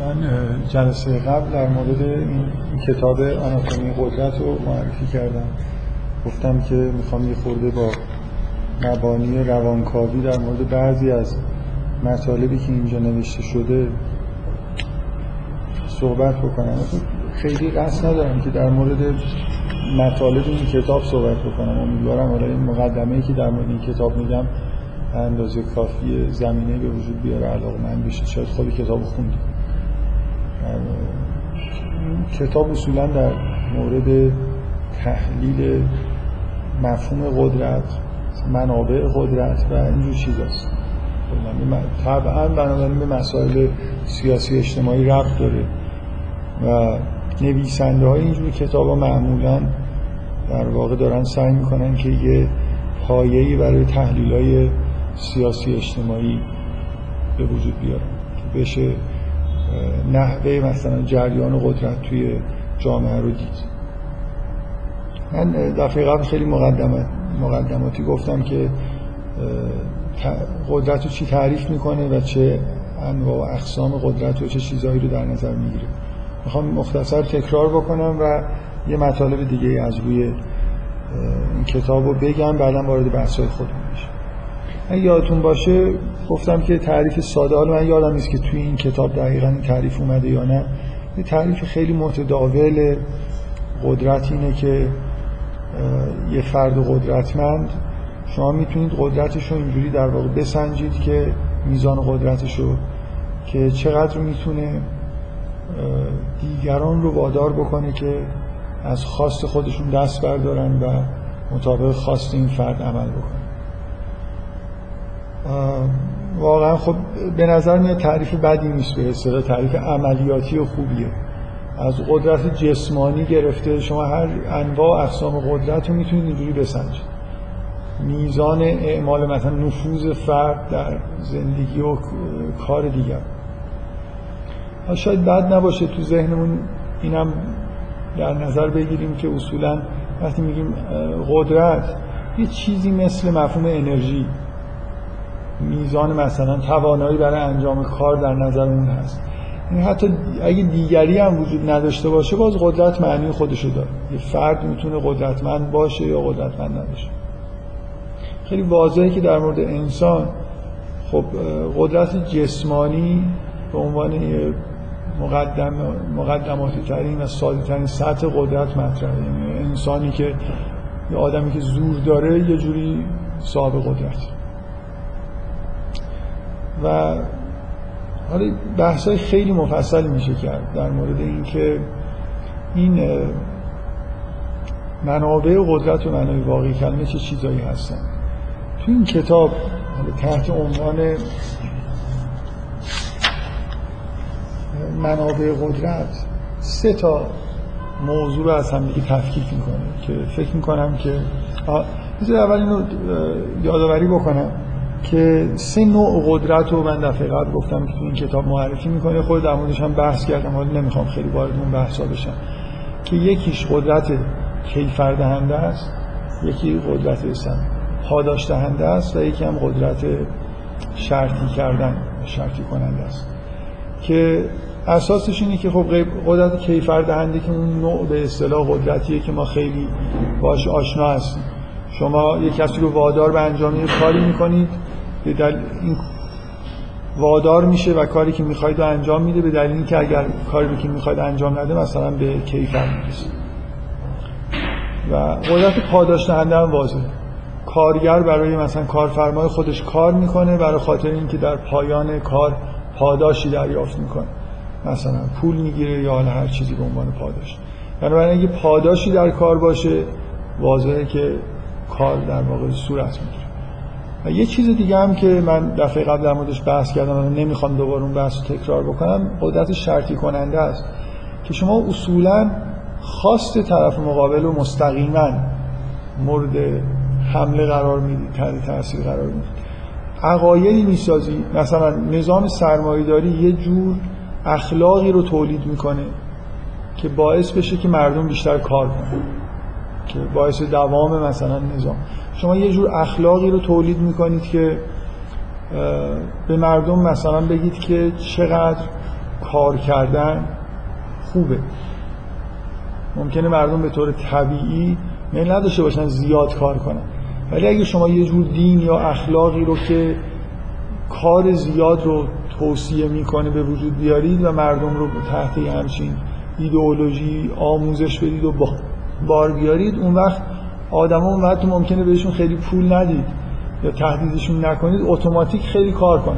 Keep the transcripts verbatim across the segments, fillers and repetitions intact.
من جلسه قبل در مورد این کتاب آناتومی قدرت رو معرفی کردم. گفتم که میخوام یه خورده با مبانی روانکاوی در مورد بعضی از مطالبی که اینجا نوشته شده صحبت بکنم. خیلی قصد ندارم که در مورد مطالب این کتاب صحبت بکنم. امیدوارم حالا این مقدمه‌ای که در مورد این کتاب میگم اندازه کافی زمینه به وجود بیاره علاقه‌مند بشید. شاید خود کتاب خوندید. کتاب اصولا در مورد تحلیل مفهوم قدرت، منابع قدرت و اینجور چیزاست. طبعا بنابراین به مسائل سیاسی اجتماعی ربط داره و نویسنده های اینجور کتاب ها معمولا در واقع دارن سعی میکنن که یه پایه‌ای برای تحلیل های سیاسی اجتماعی به وجود بیارن که بشه نحوه مثلا جریان قدرت توی جامعه رو دید. من دفعه قبل خیلی مقدمات مقدماتی گفتم که قدرت رو چی تعریف میکنه و چه انواع و اقسام قدرت و چه چیزهایی رو در نظر میگیره. میخوام مختصر تکرار بکنم و یه مطالب دیگه از روی این کتاب رو بگم، بعداً وارد بحث‌های خودم میشم. اگه یادتون باشه گفتم که تعریف ساده، حالا من یادم نیست که توی این کتاب دقیقاً این تعریف اومده یا نه. یه تعریف خیلی متداول قدرت اینه که یه فرد قدرتمند شما میتونید قدرتش رو اینجوری در واقع بسنجید که میزان قدرتش رو که چقدر میتونه دیگران رو وادار بکنه که از خواست خودشون دست بردارن و مطابق خواست این فرد عمل بکنن. واقعا خب به نظر میاد تعریف بدی نیست، به اصطلاح تعریف عملیاتی و خوبیه. از قدرت جسمانی گرفته شما هر انواع و اقسام قدرت رو میتونید اینجوری بسنجید. میزان اعمال مثلا نفوذ فرد در زندگی و کار دیگر. شاید بد نباشه تو ذهنمون اینم در نظر بگیریم که اصولا وقتی میگیم قدرت یه چیزی مثل مفهوم انرژی، میزان مثلا توانایی برای انجام کار در نظرمون هست. این حتی اگه دیگری هم وجود نداشته باشه باز قدرت معنی خودشو داره. یه فرد میتونه قدرتمند باشه یا قدرتمند نباشه. خیلی واضحه که در مورد انسان خب قدرت جسمانی به عنوان مقدم مقدماتی ترین و ساده ترین سطح قدرت مطرحه. یعنی انسانی که یه آدمی که زور داره یه جوری صاحب قدرت. و حالا بحث‌های خیلی مفصل میشه کرد در مورد این که این منابع قدرت و معنای واقعی کلمه چه چیزایی هستن. تو این کتاب تحت عنوان منابع قدرت سه تا موضوع رو از هم دیگه تفکیک میکنه که فکر میکنم که بذار اول اینو یادآوری بکنم که سه نوع قدرت رو من دفعه قبل گفتم که تو این کتاب معرفی میکنه. خود در موردش هم بحث کردم، حالا نمیخوام خیلی وارد اون بحثا بشم. که یکیش قدرت کیفردهنده است، یکی قدرت پاداش دهنده است و یکی هم قدرت شرطی کردن، شرطی کننده است. که اساسش اینه که خب قدرت کیفردهنده که اون نوع به اصطلاح قدرتیه که ما خیلی باش آشنا هستیم. شما یک کسی رو وادار به انجام یه کاری میکنید، به دلیل این وادار میشه و کاری که میخواید رو انجام میده، به دلیل اینکه اگر کاری رو که میخواید انجام نده مثلا به کیفر میرسه. و قدرت پاداش دهنده هم واضحه. کارگر برای مثلا کارفرمای خودش کار میکنه برای خاطر اینکه در پایان کار پاداشی دریافت میکنه، مثلا پول میگیره یا حالا هر چیزی به عنوان پاداش. بنابراین اگه پاداشی در کار باشه واضحه که کار در واقع صورت میگیره. و یه چیز دیگه هم که من دفعه قبل در موردش بحث کردم و نمیخوام دوباره اون بحث رو تکرار بکنم، قدرت شرطی کننده است که شما اصولاً خواست طرف مقابل رو مستقیما مورد حمله قرار میدید، تحت تاثیر قرار میدید. عقایدی میسازی، مثلا نظام سرمایه‌داری یه جور اخلاقی رو تولید میکنه که باعث بشه که مردم بیشتر کار کنن، که باعث دوام مثلا نظام. شما یه جور اخلاقی رو تولید میکنید که به مردم مثلا بگید که چقدر کار کردن خوبه. ممکنه مردم به طور طبیعی میل نداشته باشن زیاد کار کنن، ولی اگه شما یه جور دین یا اخلاقی رو که کار زیاد رو توصیه میکنه به وجود بیارید و مردم رو تحت همچین ایدئولوژی آموزش بدید و بار بیارید، اون وقت آدما اون وقت ممکنه بهشون خیلی پول ندید یا تهدیدشون نکنید، اتوماتیک خیلی کار کنن.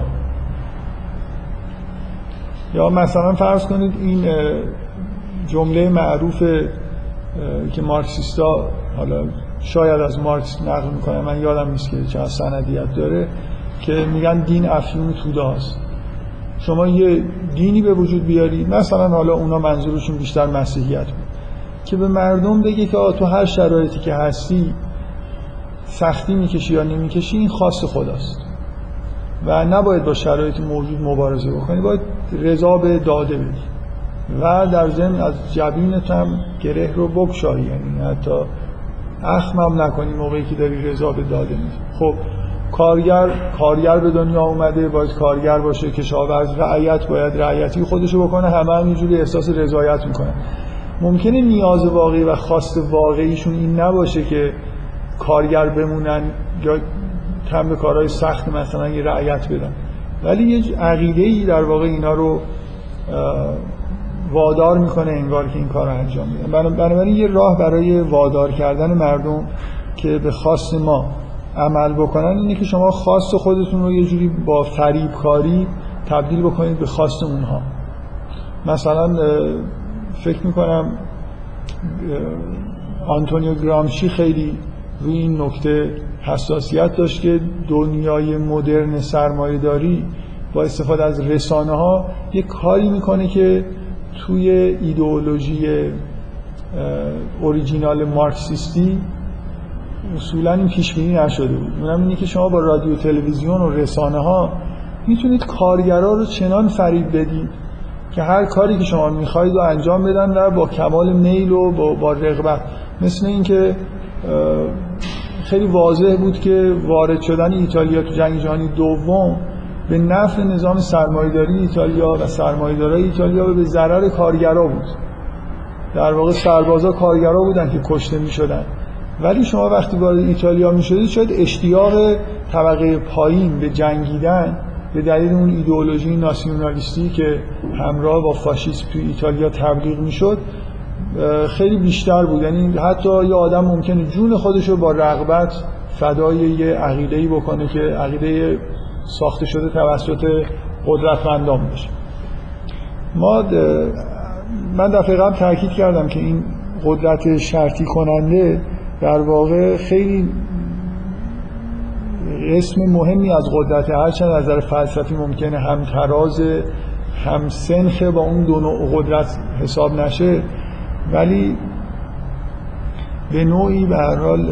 یا مثلا فرض کنید این جمله معروف که مارکسیستا، حالا شاید از مارکس نقل میکنه، من یادم نیست که چه سندیت داره، که میگن دین افیون توده است. شما یه دینی به وجود بیارید، مثلا حالا اونا منظورشون بیشتر مسیحیت بود، که به مردم بگه که تو هر شرایطی که هستی سختی میکشی یا نمیکشی، این خاص خداست و نباید با شرایط موجود مبارزه بکنی، باید رضا به داده بدی و در ضمن از جبینت هم گره رو بگشایی، یعنی حتی اخمم نکنی موقعی که داری رضا به داده میدی. خب کارگر کارگر به دنیا اومده، باید کارگر باشه، کشاورز، رعیت باید رعیتی خودشو بکنه، همه هم اینجوری احساس رضایت میکنن. ممکنه نیاز واقعی و خواست واقعیشون این نباشه که کارگر بمونن یا کم به کارهای سخت مثلا یه رعیت بدن، ولی یه عقیده‌ای در واقع اینا رو وادار میکنه انگار که این کار رو انجام بدن. بنابراین یه راه برای وادار کردن مردم که به خواست ما عمل بکنن اینه که شما خواست خودتون رو یه جوری با فریبکاری تبدیل بکنید به خواست اونها. مثلا فکر میکنم آنتونیو گرامشی خیلی روی این نکته حساسیت داشت که دنیای مدرن سرمایه‌داری با استفاده از رسانه ها یک کاری میکنه که توی ایدئولوژی اوریجینال مارکسیستی اصولا این پیشبینی نشده بود. اونم اینه که شما با رادیو تلویزیون و رسانه ها میتونید کارگرها رو چنان فریب بدید که هر کاری که شما میخواید رو انجام بدن و با کمال میل و با, با رغبت. مثل این که خیلی واضح بود که وارد شدن ایتالیا تو جنگ جهانی دوم به نفع نظام سرمایه‌داری ایتالیا و سرمایه‌دارای ایتالیا و به ضرر کارگرها بود. در واقع سربازا کارگرها بودن که کشته میشدن، ولی شما وقتی وارد ایتالیا میشدید شاید اشتیاق طبقه پایین به جنگیدن به دلیل اون ایدئولوژی ناسیونالیستی که همراه با فاشیسم تو ایتالیا تبلیغ میشد خیلی بیشتر بود. یعنی حتی یه آدم ممکنه جون خودشو با رغبت فدای یه عقیده‌ای بکنه که عقیده ساخته شده توسط قدرتمندان باشه. ما من دفعه قبل تاکید کردم که این قدرت شرطی کننده در واقع خیلی اسم مهمی از قدرت، هرچند از نظر فلسفی ممکنه هم تراز هم سنخ با اون دو نوع قدرت حساب نشه، ولی به نوعی به هر حال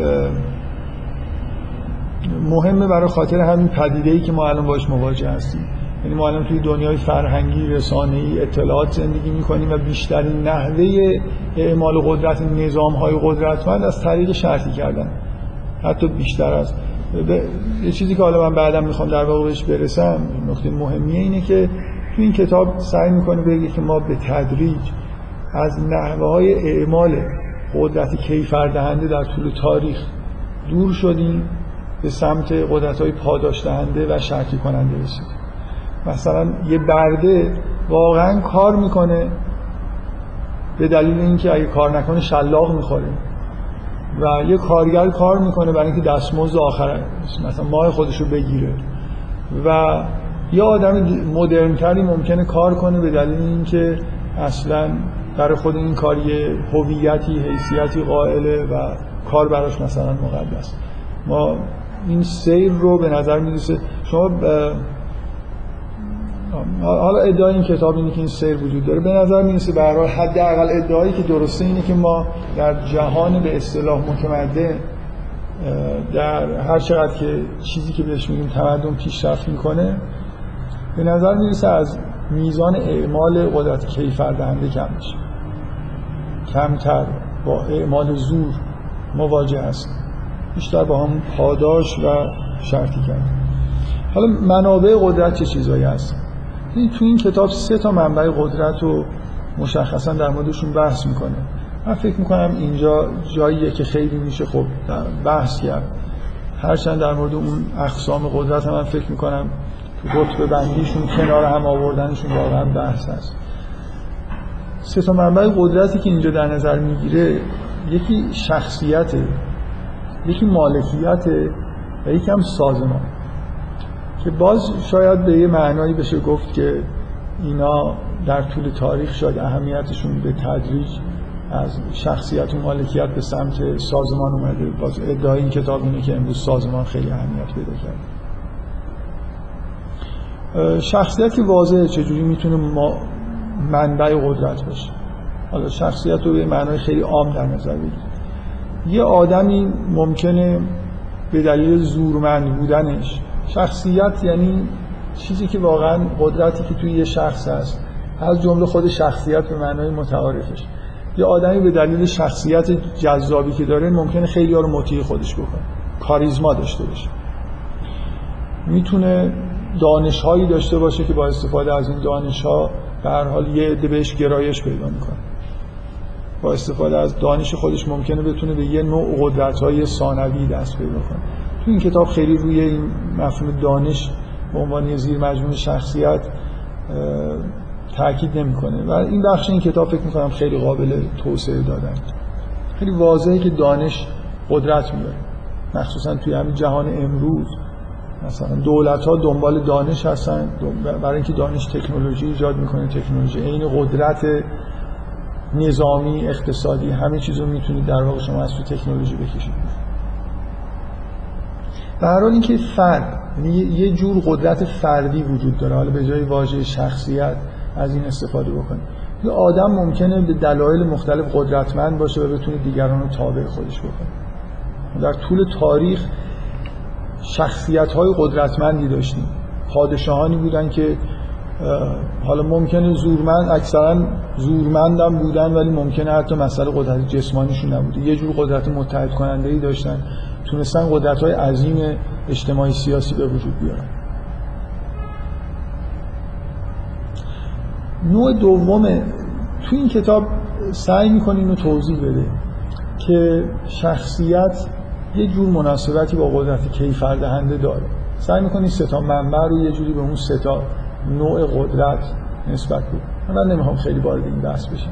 مهمه برای خاطر همین پدیده‌ای که ما الان باش مواجه هستیم. یعنی ما الان توی دنیای فرهنگی، رسانه‌ای، اطلاعات زندگی می‌کنیم و بیشترین نحوه اعمال قدرت نظام‌های قدرتمند از طریق شرطی کردن، حتی بیشتر از یه چیزی که حالا من بعداً می‌خوام در واقع بهش برسم. نکته مهمیه اینه که توی این کتاب سعی می‌کنه بگه که ما به تدریج از نحوه‌های اعمال قدرت کیفردهنده در طول تاریخ دور شدیم به سمت قدرت‌های پاداش دهنده و شرطی کننده رسیدیم. مثلا یه برده واقعا کار میکنه به دلیل اینکه اگه کار نکنه شلاق میخوره و یه کارگر کار میکنه برای اینکه دستمزد آخر مثلا ماه خودشو بگیره و یه آدم مدرن‌تری ممکنه کار کنه به دلیل اینکه اصلا برای خود این کار یه هویتی، حیثیتی قائله و کار براش مثلا مقدس. ما این سیر رو به نظر میرسه شما حالا ادعای این کتاب اینه که این سیر وجود داره، به نظر میرسه به هر حال حداقل ادعایی که درسته اینه که ما در جهان به اصطلاح متمدن در هر چقدر که چیزی که بهش میگیم تمدن پیشرفت میکنه به نظر میرسه از میزان اعمال قدرت کیفردهنده کم میشه، کمتر با اعمال زور مواجه هست، بیشتر با همون پاداش و شرطی کرد. حالا منابع قدرت چه چیزایی هست؟ تو این کتاب سه تا منبع قدرت رو مشخصا در موردشون بحث میکنه. من فکر میکنم اینجا جاییه که خیلی میشه خب بحث کرد، هرچند در مورد اون اقسام قدرت هم من فکر میکنم تو رتبه بندیشون کنار هم آوردنشون واقعا بحث هست. سه تا منبع قدرتی که اینجا در نظر میگیره، یکی شخصیته، یکی مالکیته و یکی هم سازمان، که باز شاید به یه معنایی بشه گفت که اینا در طول تاریخ شاید اهمیتشون به تدریج از شخصیت و مالکیت به سمت سازمان اومده. باز ادعای این کتاب اینه که امروز سازمان خیلی اهمیت پیدا کرده. شخصیت که واضحه چجوری میتونه ما منبع قدرت باشه. حالا شخصیت رو به معنای خیلی عام در نظر بگیرید. یه آدمی ممکنه به دلیل زورمند بودنش، شخصیت یعنی چیزی که واقعا قدرتی که توی یه شخص هست، از جمله خود شخصیت به معنای متعارفش، یه آدمی به دلیل شخصیت جذابی که داره ممکنه خیلی ها رو مطیع خودش بکنه، کاریزما داشته باشه، میتونه دانش‌هایی داشته باشه که با استفاده از این دانش‌ها به هر حال یه عده بهش گرایش پیدا میکنه، با استفاده از دانش خودش ممکنه بتونه به یه نوع قدرت‌های ثانوی دست پیدا کنه. تو این کتاب خیلی روی این مفهوم دانش به عنوان زیر مجموعه شخصیت تاکید نمی‌کنه و این بخش این کتاب فکر می‌کنم خیلی قابل توسعه دادن. خیلی واضحه که دانش قدرت میاره، مخصوصا توی همین جهان امروز. مثلا دولت‌ها دنبال دانش هستن برای اینکه دانش تکنولوژی ایجاد می‌کنه، تکنولوژی عین قدرت نظامی، اقتصادی، همه چیزو میتونید در واقع شما از تو تکنولوژی بکشید. به هر حال اینکه فرد، یعنی یه جور قدرت فردی وجود داره، حالا به جای واژه شخصیت از این استفاده بکنید. یه آدم ممکنه به دلایل مختلف قدرتمند باشه و بتونه دیگران رو تابع خودش بکنه. در طول تاریخ شخصیت‌های قدرتمندی داشتیم. پادشاهانی بودن که حالا ممکنه زورمند، اکثرا زورمندم بودن ولی ممکنه حتی مسئله قدرت جسمانیشون نبوده، یه جور قدرت متحد کننده‌ای داشتن، تونستن قدرت‌های عظیم اجتماعی سیاسی به وجود بیارن. نوع دوم تو این کتاب سعی می‌کنه اینو توضیح بده که شخصیت یه جور مناسبتی با قدرت کیفردهنده داره. سعی می‌کنه سه تا منبع رو یه جوری به اون سه تا نوع قدرت نسبت بده. من نمیخوام خیلی وارد این بحث بشم.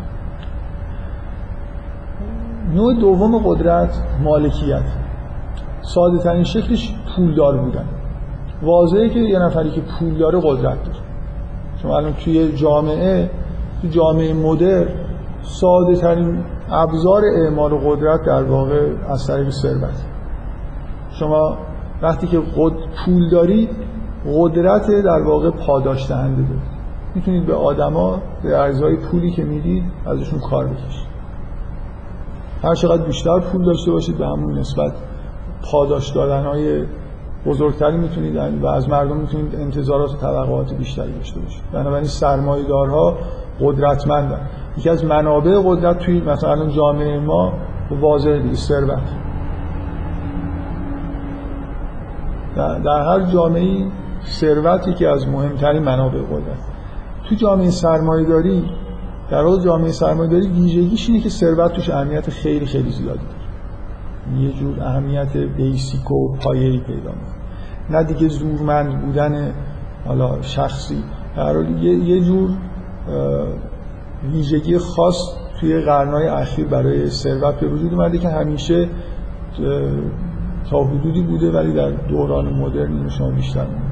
نوع دوم قدرت مالکیت. ساده ترین شکلش پولدار بودن. واضحه که یه نفری که پول داره قدرت داره. شما الان توی جامعه، توی جامعه مدرن، ساده ترین ابزار اعمال قدرت در واقع از طریق ثروت. شما وقتی که قد... پول دارید، قدرت در واقع پاداش دهنده دارید. میتونید به آدما به ارزهای پولی که میدید ازشون کار بکشید. هر چقدر بیشتر پول داشته باشید به همون نسبت پاداش دادنهای بزرگتری میتونید و از مردم میتونید انتظارات و توقعات بیشتری داشته باشید. بنابراین سرمایه‌دارها قدرتمندن. یکی از منابع قدرت توی مثلا جامعه ما واضحه دیگه، ثروت. در, در هر جامعه‌ای ثروتی که از مهمترین منابع قدرت. تو جامعه سرمایه‌داری، در واقع جامعه سرمایه‌داری ویژگیش اینه که ثروت توش اهمیت خیلی خیلی زیادی داره. یه جور اهمیت بیسیک و پایه‌ای پیدا می‌کنه. نه دیگه زورمند بودن حالا شخصی، در واقع یه, یه جور ویژگی خاص توی قرن‌های اخیر برای ثروت به وجود اومده که همیشه تا حدودی بوده ولی در دوران مدرن شما بیشتر می‌بینید.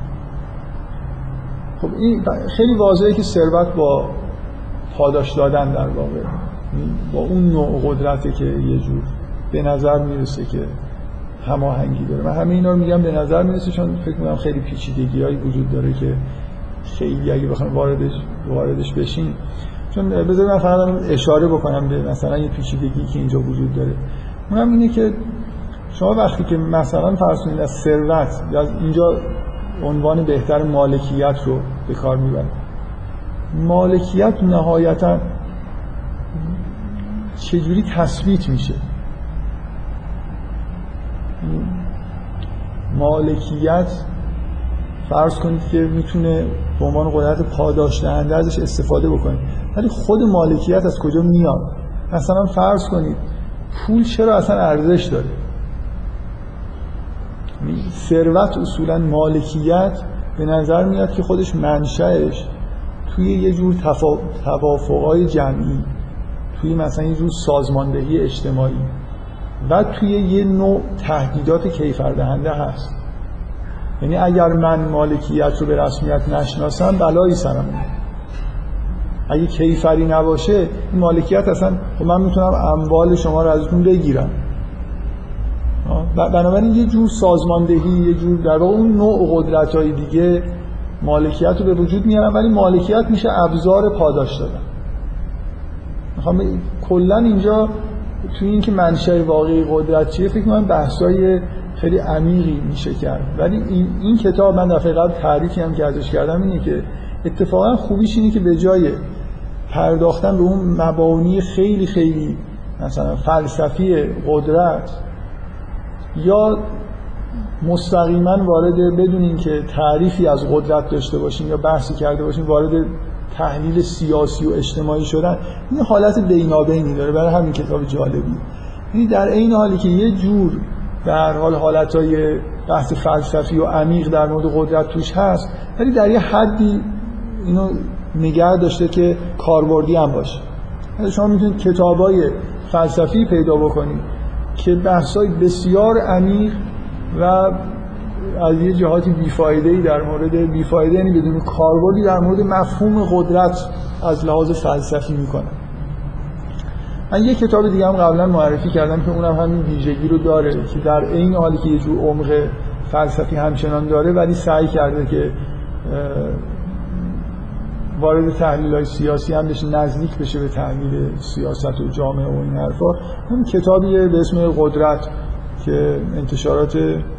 خب این خیلی واضحه که ثروت با پاداش دادن در واقع با اون نوع قدرته که یه جور به نظر میرسه که هماهنگی داره. من همه اینا رو میگم به نظر میرسه چون فکر می‌کنم خیلی پیچیدگی‌هایی وجود داره که خیلی اگه بخوایم واردش واردش بشیم، چون بذارید من فقط اشاره بکنم به مثلا یه پیچیدگی که اینجا وجود داره. اونم اینه که شما وقتی که مثلا فرض کنید از ثروت یا از اینجا عنوان بهتر مالکیت رو به کار میبرید، مالکیت نهایتا چجوری تثبیت میشه؟ مالکیت فرض کنید که میتونه به عنوان قدرت پاداش دهنده ازش استفاده بکنه، ولی خود مالکیت از کجا میاد؟ مثلا فرض کنید پول چرا اصلا ارزش داره؟ ثروت اصولا مالکیت به نظر میاد که خودش منشأش توی یه جور تفا... توافقهای جمعی، توی مثلا یه جور سازماندهی اجتماعی و توی یه نوع تهدیدات کیفردهنده هست. یعنی اگر من مالکیت رو به رسمیت نشناسم بلایی سرم میاد. اگه کیفری نباشه این مالکیت اصلا من میتونم اموال شما رو ازتون بگیرم. بنابراین یه جور سازماندهی، یه جور در واقع اون نوع قدرت‌های دیگه مالکیت رو به وجود میارن، ولی مالکیت میشه ابزار پاداش دادن. میخوام کلا اینجا توی این که منشأ واقعی قدرت چیه فکر کنم بحثای خیلی عمیقی میشه کرد، ولی این, این کتاب من دفعه قبل تعریفی هم که ازش کردم اینه که اتفاقا خوبیش اینه که به جای پرداختن به اون مبانی خیلی خیلی مثلا فلسفی قدرت یا مستقیما وارد بدون اینکه تعریفی از قدرت داشته باشیم یا بحثی کرده باشیم وارد تحلیل سیاسی و اجتماعی شدن، این حالت بینابینی داره، برای همین کتاب جالبی. یعنی در این حالی که یه جور به هر حال حالتهای بحث فلسفی و عمیق در مورد قدرت توش هست، ولی در یه حدی اینو نگه داشته که کاربردی هم باشه. شما میتونید کتابای فلسفی پیدا بکنید که بحثای بسیار عمیق و از یه جهاتی بیفایده‌ای در مورد بیفایده یعنی بدون کاربردی در مورد مفهوم قدرت از لحاظ فلسفی میکنن. من یه کتاب دیگه هم قبلا معرفی کردم که اونم همین ویژگی رو داره که در این حالی که یه جور عمق فلسفی همچنان داره ولی سعی کرده که وارد تحلیل‌های سیاسی هم بشه، نزدیک بشه به تحلیل سیاست و جامعه و این حرفا. اون کتابیه به اسم قدرت که انتشارات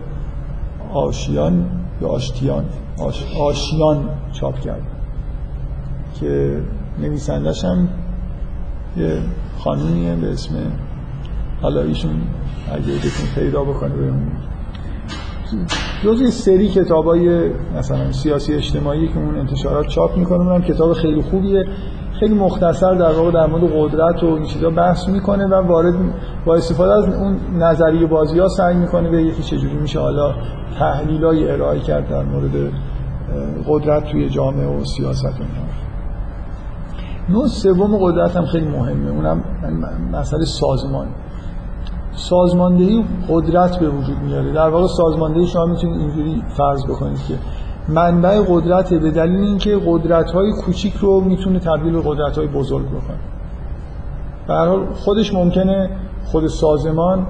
آشیان یا آشتیان آش... آشیان چاپ کرد که نویسندش هم یه خانومیه به اسم، حالا ایشون اگه بتون پیدا بکنه ببینید جزء سری کتابای مثلا سیاسی اجتماعی که اون انتشارات چاپ میکنه. اونم کتاب خیلی خوبیه، خیلی مختصر در واقع در مورد قدرت و این چیزا بحث میکنه و وارد با استفاده از اون نظریه بازی‌ها سعی میکنه به یکی چجوری میشه حالا تحلیلای ارائه کرد در مورد قدرت توی جامعه و سیاست و اینا. نوع سوم قدرت هم خیلی مهمه، اونم مسئله سازمان. سازماندهی قدرت به وجود میاره. در واقع سازماندهی شما میتونید اینجوری فرض بکنید که منبع قدرت به دلیل اینکه قدرت‌های کوچیک رو میتونه تبدیل به قدرت‌های بزرگ بکنه. به هر حال خودش ممکنه خود سازمان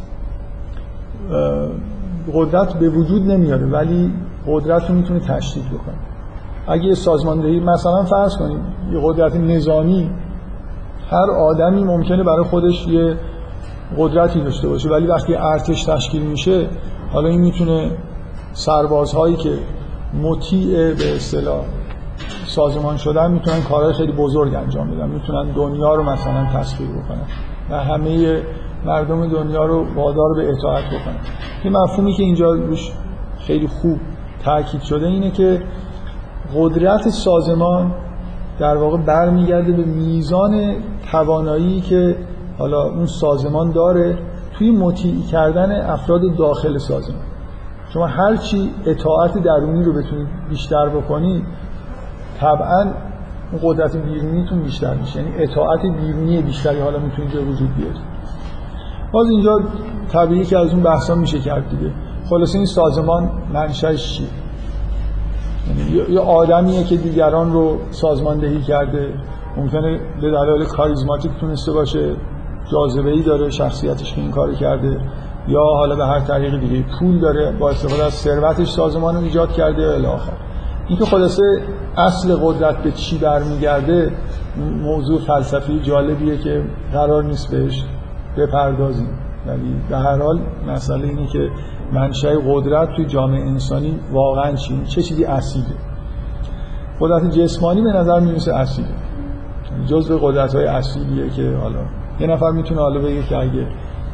قدرت به وجود نمیاره ولی قدرت رو میتونه تشدید بکنه. اگه سازماندهی مثلا فرض کنید یه قدرت نظامی، هر آدمی ممکنه برای خودش یه قدرتی داشته باشه ولی وقتی ارتش تشکیل میشه حالا این میتونه سربازهایی که مطیع به اصطلاح سازمان شدن میتونن کارهای خیلی بزرگ انجام بدن، میتونن دنیا رو مثلا تسخیر بکنن و همه مردم دنیا رو وادار به اطاعت بکنن. این مفهومی که اینجا روش خیلی خوب تاکید شده اینه که قدرت سازمان در واقع برمیگرده به میزان توانایی که حالا اون سازمان داره توی مطیع کردن افراد داخل سازمان. شما هر چی اطاعت درونی رو بتونید بیشتر بکنید طبعاً اون قدرت بیرونیتون بیشتر میشه، یعنی اطاعت بیرونی بیشتری حالا میتونید به وجود بیارید. باز اینجا طبیعی که از اون بحثا میشه کرد دیگه. خلاصه این سازمان منشأش چیه؟ یعنی یه آدمیه که دیگران رو سازماندهی کرده، ممکنه به دلایل کاریزماتیک تونسته باشه، جاذبه‌ای داره، شخصیتش که این کارو کرده، یا حالا به هر طریق دیگه پول داره، با استفاده از ثروتش سازمان رو ایجاد کرده الی آخر. اینکه خلاصه اصل قدرت به چی برمیگرده موضوع فلسفی جالبیه که قرار نیست بهش بپردازیم، ولی به هر حال مسئله اینه که منشأ قدرت توی جامعه انسانی واقعا چیه، چه چیزی اصیله. قدرت جسمانی به نظر میرسه اصیله، جزء قدرت‌های اصیلیه که حالا یه نفر میتونه حالا بگه که اگه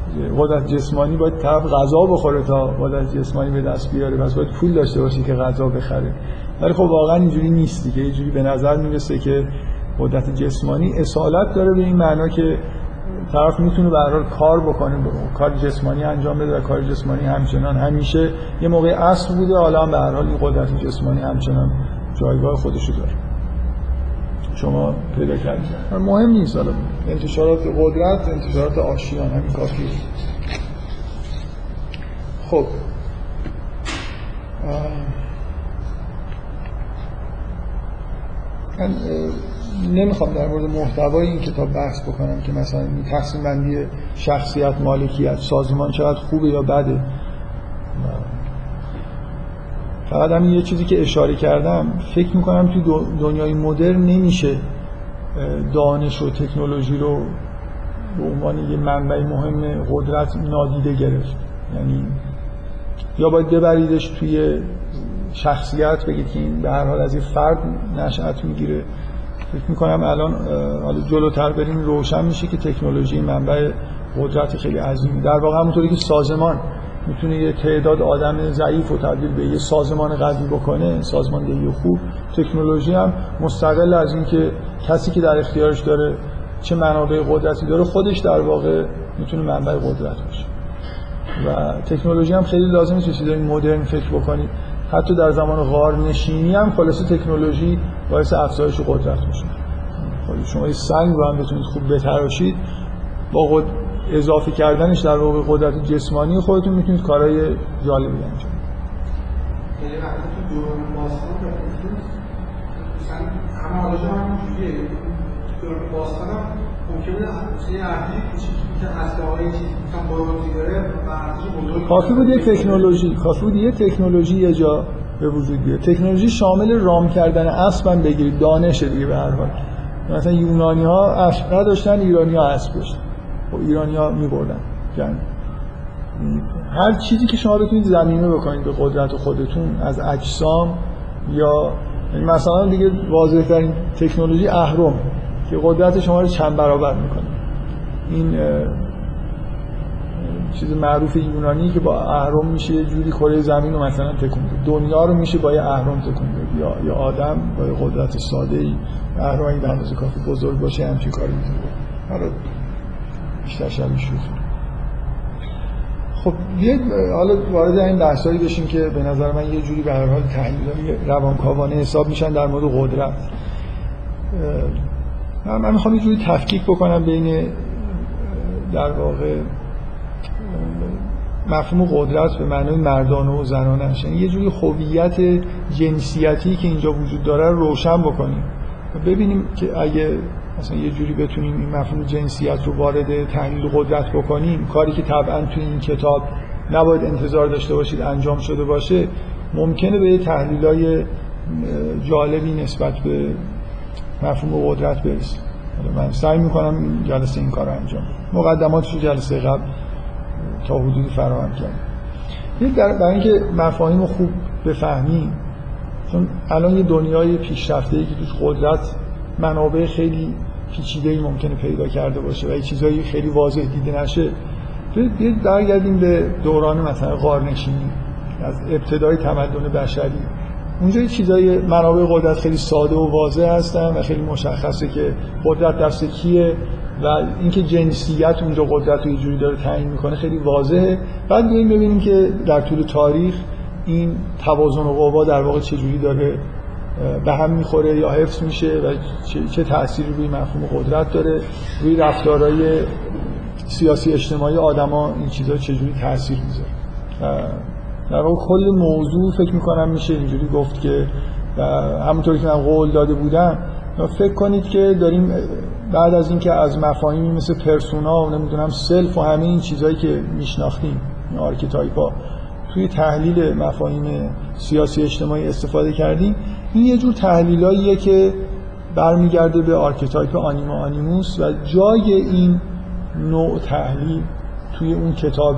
قدرت جسمانی باید طرف غذا بخوره تا قدرت جسمانی به دست بیاره، پس باید پول داشته باشه که غذا بخره. ولی خب واقعا اینجوری نیست دیگه. یه جوری به نظر میرسه که قدرت جسمانی اصالت داره به این معنا که طرف میتونه به هر حال کار بکنه، کار جسمانی انجام بده و کار جسمانی همچنان همیشه یه موقع اصل بوده، حالا هم به هر حال این قدرت جسمانی همچنان جایگاه خودش رو داره. شما پیدا کردید مهم نیست، حالا انتشارات قدرت، انتشارات آشیان همین کافیه. خب من نمیخوام در مورد محتوای این کتاب بحث بکنم که مثلا تقسیم بندی شخصیت، مالکیت، سازمان چقدر خوبه یا بده. فقط همین یه چیزی که اشاره کردم، فکر میکنم توی دنیای مدرن نمیشه دانش و تکنولوژی رو به عنوان یه منبع مهم قدرت نادیده گرفت. یعنی یا باید ببریدش توی شخصیت، بگید که این به هر حال از یه فرد نشأت میگیره. فکر میکنم الان حالا جلوتر بریم روشن میشه که تکنولوژی منبع قدرت خیلی عظیمی. در واقع همونطوری که سازمان میتونه یه تعداد آدم ضعیف رو تبدیل به یه سازمان قوی بکنه، سازماندهی خوب، تکنولوژی هم مستقل از این که کسی که در اختیارش داره چه منابع قدرتی داره، خودش در واقع میتونه منبع قدرت باشه. و تکنولوژی هم خیلی لازمه که چیزای مدرن فکر بکنید. حتی در زمان غارنشینی هم خلاصه تکنولوژی باعث افزایش قدرت میشه. خب شما یه سنگ رو هم بتونید خوب بتراشید، با قد... اضافه کردنش در واقع قدرت جسمانی خودتون میتونید کارهای جالبی انجام بدید. یعنی وقتی تو دوران باستان مثلا همه حالا هم جوریه، دوران باستان هم ممکنه مثلا اهلی کوچیکی که اسلحه‌های چیزی مثلا بارودی داره و ارزش بزرگ، کافی بود یه تکنولوژی کافی بود یه تکنولوژی یه جا به وجود بیاد. تکنولوژی شامل رام کردن اسب هم بگیرید، دانش دیگه به هر حال. مثلا یونانی ها اسب نداشتن، ایرانی ها اسب داشتن. خب ایرانی ها می‌بردن جنگ. هر چیزی که شما بتونید زمینه بکنید به قدرت خودتون، از اجسام یا مثلا دیگه واضح ترین تکنولوژی اهرم که قدرت شما رو چند برابر میکنه. این چیز معروف یونانی که با اهرم میشه یه جوری کره زمین رو مثلا تکون بده، دنیا رو میشه با یه اهرم تکون بده، یا یا آدم با یه قدرت ساده‌ای اهرم این اندازه کافی بزرگ باشه همچین کاری میتونه بکنه. حالا بیشتر شبیه شد. خب بیاید حالا وارد این بحثایی بشیم که به نظر من یه جوری به هر حال تحلیلای روانکاوانه حساب میشن در مورد قدرت. من میخوام یه جوری تفکیک بکنم بین در واقع مفهوم قدرت به معنای مردانه و زنانه، یعنی یه جوری هویت جنسیتی که اینجا وجود داره رو روشن بکنیم و ببینیم که اگه مثلا یه جوری بتونیم این مفهوم جنسیت رو وارد تحلیل قدرت بکنیم، کاری که طبعا توی این کتاب نباید انتظار داشته باشید انجام شده باشه، ممکنه به تحلیل‌های جالبی نسبت به مفهوم قدرت برسیم. من سعی میکنم جلسه این کار رو انجام بدم. مقدماتش رو جلسه قبل تا حدودی فراهم کردم. برای اینکه مفاهیم رو خوب بفهمیم، چون الان یه دنیای پیشرفته‌ای که توش قدرت منابع خیلی پیچیده‌ای ممکنه پیدا کرده باشه و یه چیزایی خیلی واضح دیده نشه، بیاید برگردیم به دوران مثلا غارنشینی، از ابتدای تمدن بشری. اونجا یه چیزای منابع قدرت خیلی ساده و واضح هستن و خیلی مشخصه که قدرت دست کیه و اینکه جنسیت اونجا قدرت رو یه جوری داره تعیین میکنه خیلی واضحه. بعد بیایم ببینیم که در طول تاریخ این توازن و قوا در واقع چه جوری داره به هم میخوره یا حفظ میشه و چه, چه تأثیری روی مفهوم قدرت داره، روی رفتارهای سیاسی اجتماعی آدما این چیزا چه جوری تأثیر میذاره. در واقع کل موضوع فکر میکنم میشه اینجوری گفت که همونطوری که من قول داده بودم، فکر کنید که داریم بعد از اینکه از مفاهیمی مثل پرسونا و نمیدونم سلف و همه این چیزایی که میشناختیم، این آرکیتایپا، توی تحلیل مفاهیم سیاسی اجتماعی استفاده کردیم، این یه جور تحلیلاییه که برمیگرده به آرکیتایپ آنیما آنیموس و جای این نوع تحلیل توی اون کتاب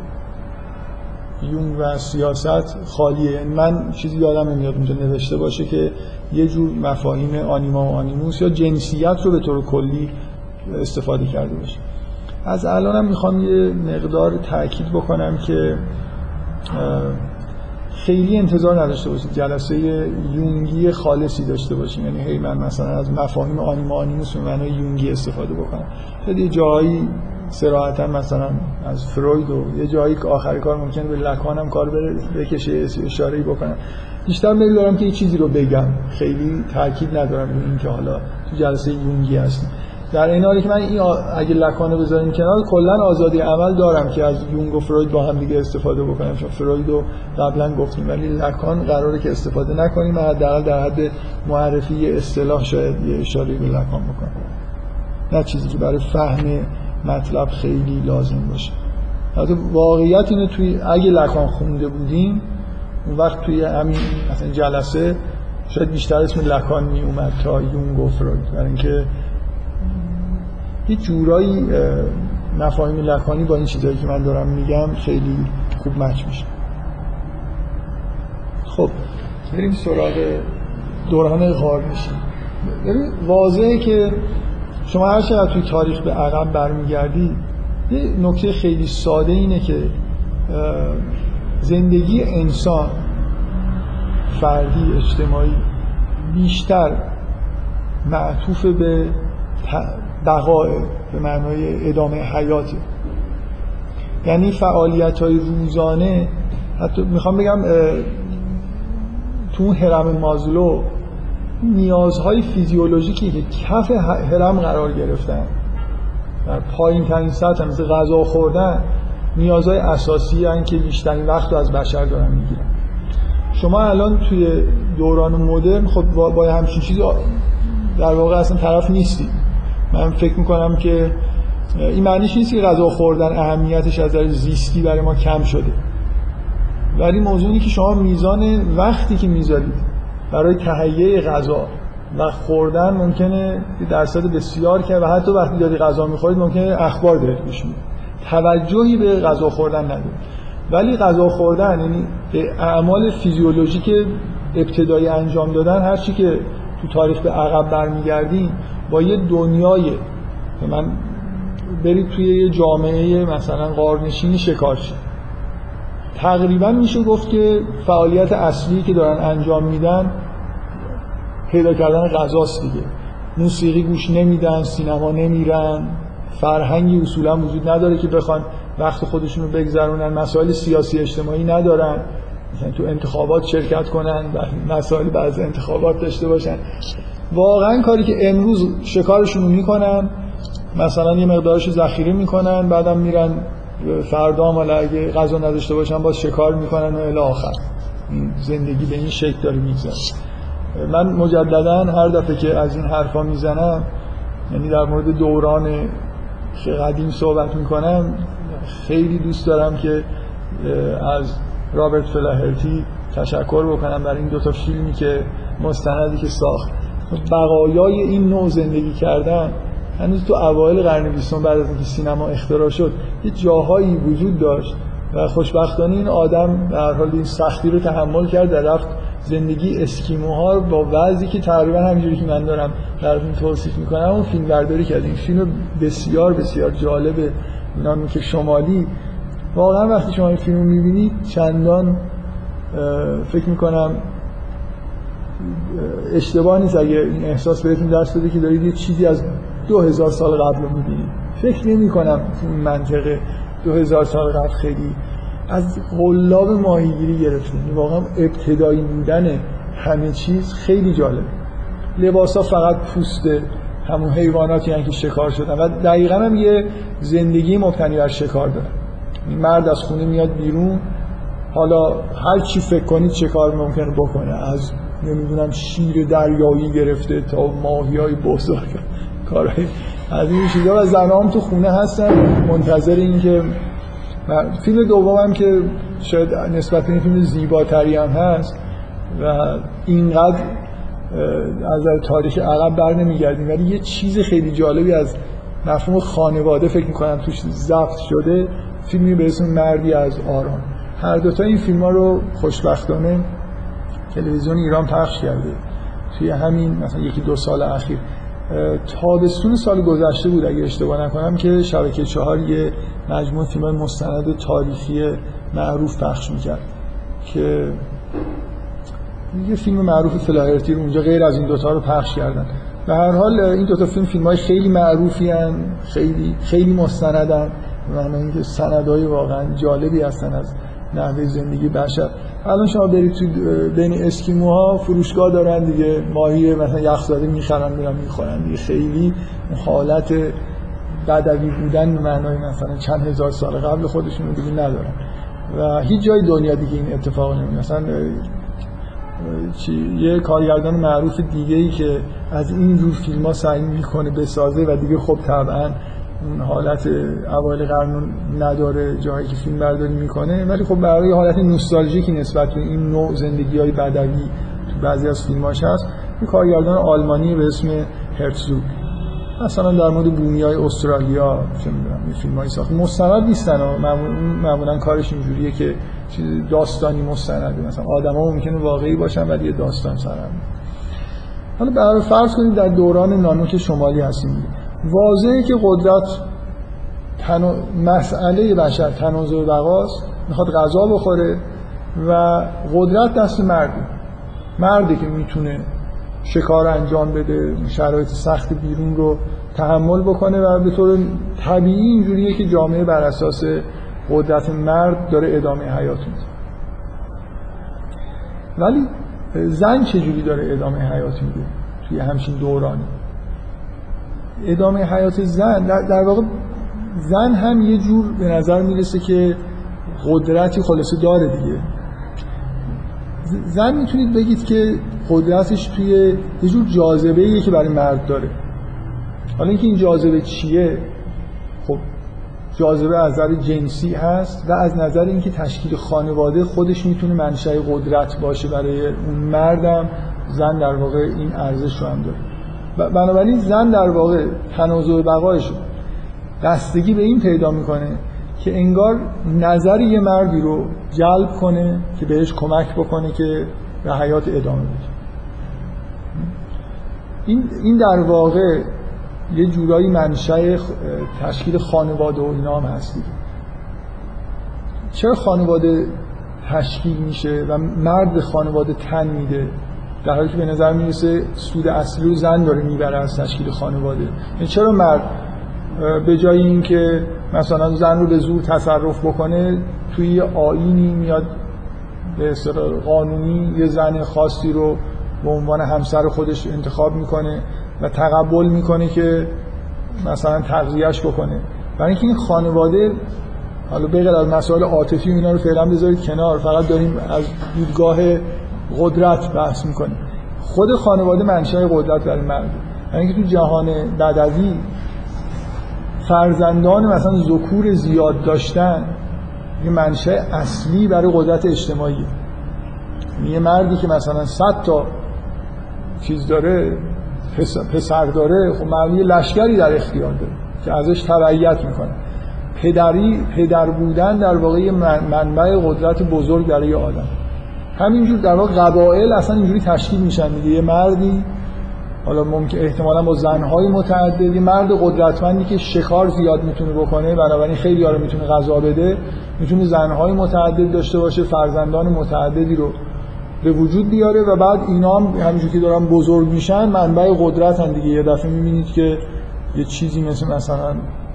یونگ و سیاست خالیه. من چیزی یادم نمیاد اونجا نوشته باشه که یه جور مفاهیم آنیما و آنیموس یا جنسیت رو به طور کلی استفاده کرده باشه. از الانم میخوام یه مقدار تأکید بکنم که خیلی انتظار نداشته باشید جلسه یونگی خالصی داشته باشیم، یعنی هی من مثلا از مفاهیم آنیما آنیموس به معنای یونگی استفاده بکنم. شاید یه جایی صراحتا مثلا از فروید و یه جایی که آخر کار ممکنه به لکان هم کار بره بکشه اشاره‌ای بکنم. بیشتر میل دارم که یه چیزی رو بگم، خیلی تاکید ندارم روی این که حالا تو جلسه یونگی هستیم. در این حالی که من این اگه لکانو بذاریم کنار، کلا آزادی عمل دارم که از یونگ و فروید با هم دیگه استفاده بکنم، چون فروید رو قبلا گفتیم، ولی لکان قراره که استفاده نکنیم. من حداقل در حد معرفی یه اصطلاح شاید یه اشاره به لکان بکنم، نه چیزی که برای فهم مطلب خیلی لازم باشه. البته واقعیت اینه توی اگه لکان خونده بودیم اون وقت توی همین مثلا جلسه شاید بیشتر اسم لکان می اومد تا یونگ و فروید، برای اینکه یه جورایی مفاهیم لکانی با این چیزایی که من دارم میگم خیلی خوب مچ میشه. خب بریم سراغ دوران غارنشین. ببین واضحه که شما هر چقدر توی تاریخ به عقب برمیگردی، یه نکته خیلی ساده اینه که زندگی انسان فردی اجتماعی بیشتر معطوف به بقای به معنای ادامه حیاته. یعنی فعالیت‌های روزانه، حتی میخوام بگم تو اون هرم مازلو نیازهای فیزیولوژیکی که کف هرم قرار گرفتن در پایین ترین سطح، مثل غذا خوردن، نیازهای اساسی هستن که بیشترین وقت رو از بشر دارن میگیرن. شما الان توی دوران مدرن خب با همچین چیزی در واقع اصلا طرف نیستید. من فکر میکنم که این معنیش نیست که غذا خوردن اهمیتش از نظر زیستی برای ما کم شده، ولی موضوع اینه که شما میزان وقتی که میذارید برای تهیه غذا و خوردن ممکنه درصد بسیار که و حتی وقتی داری غذا میخورید ممکنه اخبار دارید گوش میدید، توجهی به غذا خوردن ندارید. ولی غذا خوردن یعنی اعمال فیزیولوژیک ابتدایی انجام دادن، هر چی که تو تاریخ به عقب برمیگردیم با یه دنیای من برید توی یه جامعه مثلا غارنشینی شکارچی، تقریبا میشه گفت که فعالیت اصلی که دارن انجام میدن پیدا کردن غذاست دیگه. موسیقی گوش نمیدن، سینما نمیرن، فرهنگی اصولا وجود نداره که بخوان وقت خودشون رو بگذرونن، مسائل سیاسی اجتماعی ندارن، مثلا تو انتخابات شرکت کنن و مسائل بعض انتخابات داشته باشن. واقعا کاری که امروز شکارشون رو میکنن، مثلا یه مقدارش ذخیره میکنن، بعدم میرن فردا هم اگه غذا نداشته باشن باز شکار میکنن و الی آخر. زندگی به این شکل داره میگذره. من مجددا هر دفعه که از این حرفا میزنم، یعنی در مورد دوران قدیم صحبت میکنم، خیلی دوست دارم که از رابرت فلاهرتی تشکر بکنم برای این دوتا فیلمی که مستندی که ساخت. بقایای این نوع زندگی کردن هنوز تو اوایل قرن بیستم بعد از اینکه سینما اختراع شد یه جاهایی وجود داشت و خوشبختانه این آدم در حال این سختی رو تحمل کرد، در رفت زندگی اسکیموها با وضعی که تقریبا همینجوری که من دارم براتون توصیف میکنم اون فیلم برداری کرد. این فیلم بسیار بسیار جالبه. اینا که شمالی واقعا وقتی شما این فیلم رو میبینید چندان فکر میکنم اشتباه نیست اگه این احساس بهتون دست بده که دارید یه چیزی از دو هزار سال قبل رو میبینید. فکر نمی کنم این منطقه دو هزار سال قبل خیلی از قلاب ماهیگیری گرفته، واقعا ابتدایی بودن همه چیز خیلی جالب. لباسا فقط پوست همون حیواناتی هستن که شکار شدن و دقیقاً هم یه زندگی مبتنی بر شکار دارن. مرد از خونه میاد بیرون، حالا هر چی فکر کنید شکار ممکنه بکنه، از نمیدونم شیر دریایی گرفته تا ماهیای بزرگ، کارهای از این چیزا. و زنام تو خونه هستن منتظر این که فیلم دومم که شاید نسبت به این فیلم زیباتری هم هست و اینقدر از تاریخ عقب بر نمیگردیم، ولی یه چیز خیلی جالبی از مفهوم خانواده فکر میکنم توش ضبط شده، فیلمی به اسم مردی از آرام. هر دوتا این فیلم ها رو خوشبختانه تلویزیون ایران پخش کرده توی همین مثلا یکی دو سال اخیر. تابستون سال گذشته بود اگه اشتباه نکنم که شبکه چهار یه مجموعه فیلم‌های مستند تاریخی معروف پخش میکرد که یه فیلم معروف فلاهرتی رو اونجا غیر از این دوتا رو پخش کردن. به هر حال این دوتا فیلم فیلم‌های خیلی معروفی هستن، خیلی خیلی مستندن، معنی اینکه سندهای واقعا جالبی هستن از نحوه زندگی بشر. الان شما برید تو بین اسکیموها فروشگاه دارن دیگه، ماهی مثلا یخزده میخرن میرن میخورن دیگه، خیلی حالت بدوی بودن به معنای مثلا چند هزار سال قبل خودشون رو دیگه ندارن و هیچ جای دنیا دیگه این اتفاق نمیفته. مثلا چی یه کارگردان معروف دیگه ای که از این جور فیلم‌ها سعی میکنه بسازه و دیگه خب طبعا اون حالت اوایل قرن نداره جایی که فیلم برداری میکنه، ولی خب برای حالت نوستالژیکی نسبت به این نوع زندگی‌های بدوی تو بعضی از فیلماش هست. یه کارگردان آلمانی به اسم هرتزوگ مثلا در مورد بومیای استرالیا چه می‌دونم این فیلمایی ساخت، مستند نیستن و معمولاً کارش اینجوریه که چیز داستانی مستنده، مثلا آدم‌ها ممکنه واقعی باشن ولی یه داستان سرم. حالا برای فرض کنید در دوران نانوک شمالی هستیم، واضحه که قدرت تنو... مسئله بشر تنازع بقاست، میخواد غذا بخوره و قدرت دست مردی مردی که میتونه شکار انجام بده، شرایط سخت بیرون رو تحمل بکنه و به طور طبیعی اینجوریه که جامعه بر اساس قدرت مرد داره ادامه حیات میده. ولی زن چجوری داره ادامه حیات میده توی همچین دورانی؟ ادامه حیات زن در واقع زن هم یه جور به نظر میرسه که قدرتی خلاصه داره دیگه. زن میتونید بگید که قدرتش توی یه جور جاذبه‌ایه که برای مرد داره. حالا اینکه این جاذبه چیه؟ خب جاذبه از نظر جنسی هست و از نظر اینکه تشکیل خانواده خودش میتونه منشأ قدرت باشه برای اون مردم، زن در واقع این ارزش رو هم داره. بنابراین زن در واقع تنازع بقایش بستگی به این پیدا میکنه که انگار نظر یه مردی رو جلب کنه که بهش کمک بکنه که به حیات ادامه بده. این این در واقع یه جورایی منشأ تشکیل خانواده و اینا هم هست. چرا خانواده تشکیل میشه و مرد به خانواده تن میده در حالی که به نظر میرسه سود اصلی رو زن داره میبره از تشکیل خانواده؟ یعنی چرا مرد به جای اینکه مثلا زن رو به زور تصرف بکنه توی یه آیینی میاد به اصطلاح قانونی یه زن خاصی رو به عنوان همسر خودش انتخاب میکنه و تقبل میکنه که مثلا تغذیهش بکنه؟ برای اینکه این خانواده، حالا بغیر از مسائل عاطفی اینا رو فعلا بذارید کنار، فقط داریم از دیدگاه قدرت بحث میکنیم. خود خانواده منشأ قدرت برای مرد. یعنی اینکه تو جهان بدوی فرزندان مثلا ذکور زیاد داشتن یه منشأ اصلی برای قدرت اجتماعیه. یه مردی که مثلا صد تا چیز داره، پسر داره، خب معنی لشکری در اختیار داره که ازش تبعیت میکنه. پدری پدر بودن در واقع منبع قدرت بزرگ برای آدم. همینجور در واقع قبایل اصلا اینجوری تشکیل میشن دیگه. یه مردی حالا ممکن احتمالاً با زنهای متعدد، یه مرد قدرتمندی که شکار زیاد میتونه بکنه، بنابراین خیلی ها رو میتونه غذا بده، میتونه زنهای متعدد داشته باشه، فرزندان متعددی رو به وجود بیاره و بعد اینا هم همینجوری که دارن بزرگ میشن منبع قدرت هم دیگه. یه دفعه میبینید که یه چیزی مثل مثلا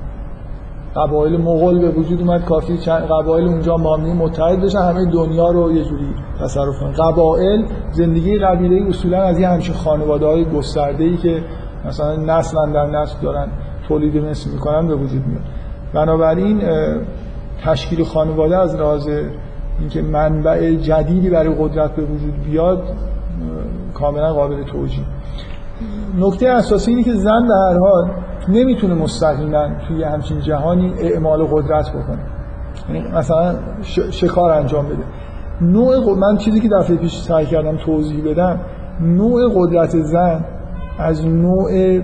قبایل مغول به وجود اومد، کافی چند قبایل اونجا با هم متحد بشن همه دنیا رو یه جوری تصرف کنن. قبایل، زندگی قبیله‌ای اصولا از یه همچین خانواده‌های گسترده‌ای که مثلا نسل در نسل دارن تولید مثل میکنن به وجود میاد. بنابراین تشکیل خانواده از لحاظ اینکه منبع جدیدی برای قدرت به وجود بیاد کاملا قابل توجیه. نکته اساسی اینه که زن به هر حال نمیتونه مستقیما توی همچین جهانی اعمال قدرت بکنه، یعنی مثلا شکار انجام بده. نوع من چیزی که دفعه پیش سعی کردم توضیح بدم، نوع قدرت زن از نوع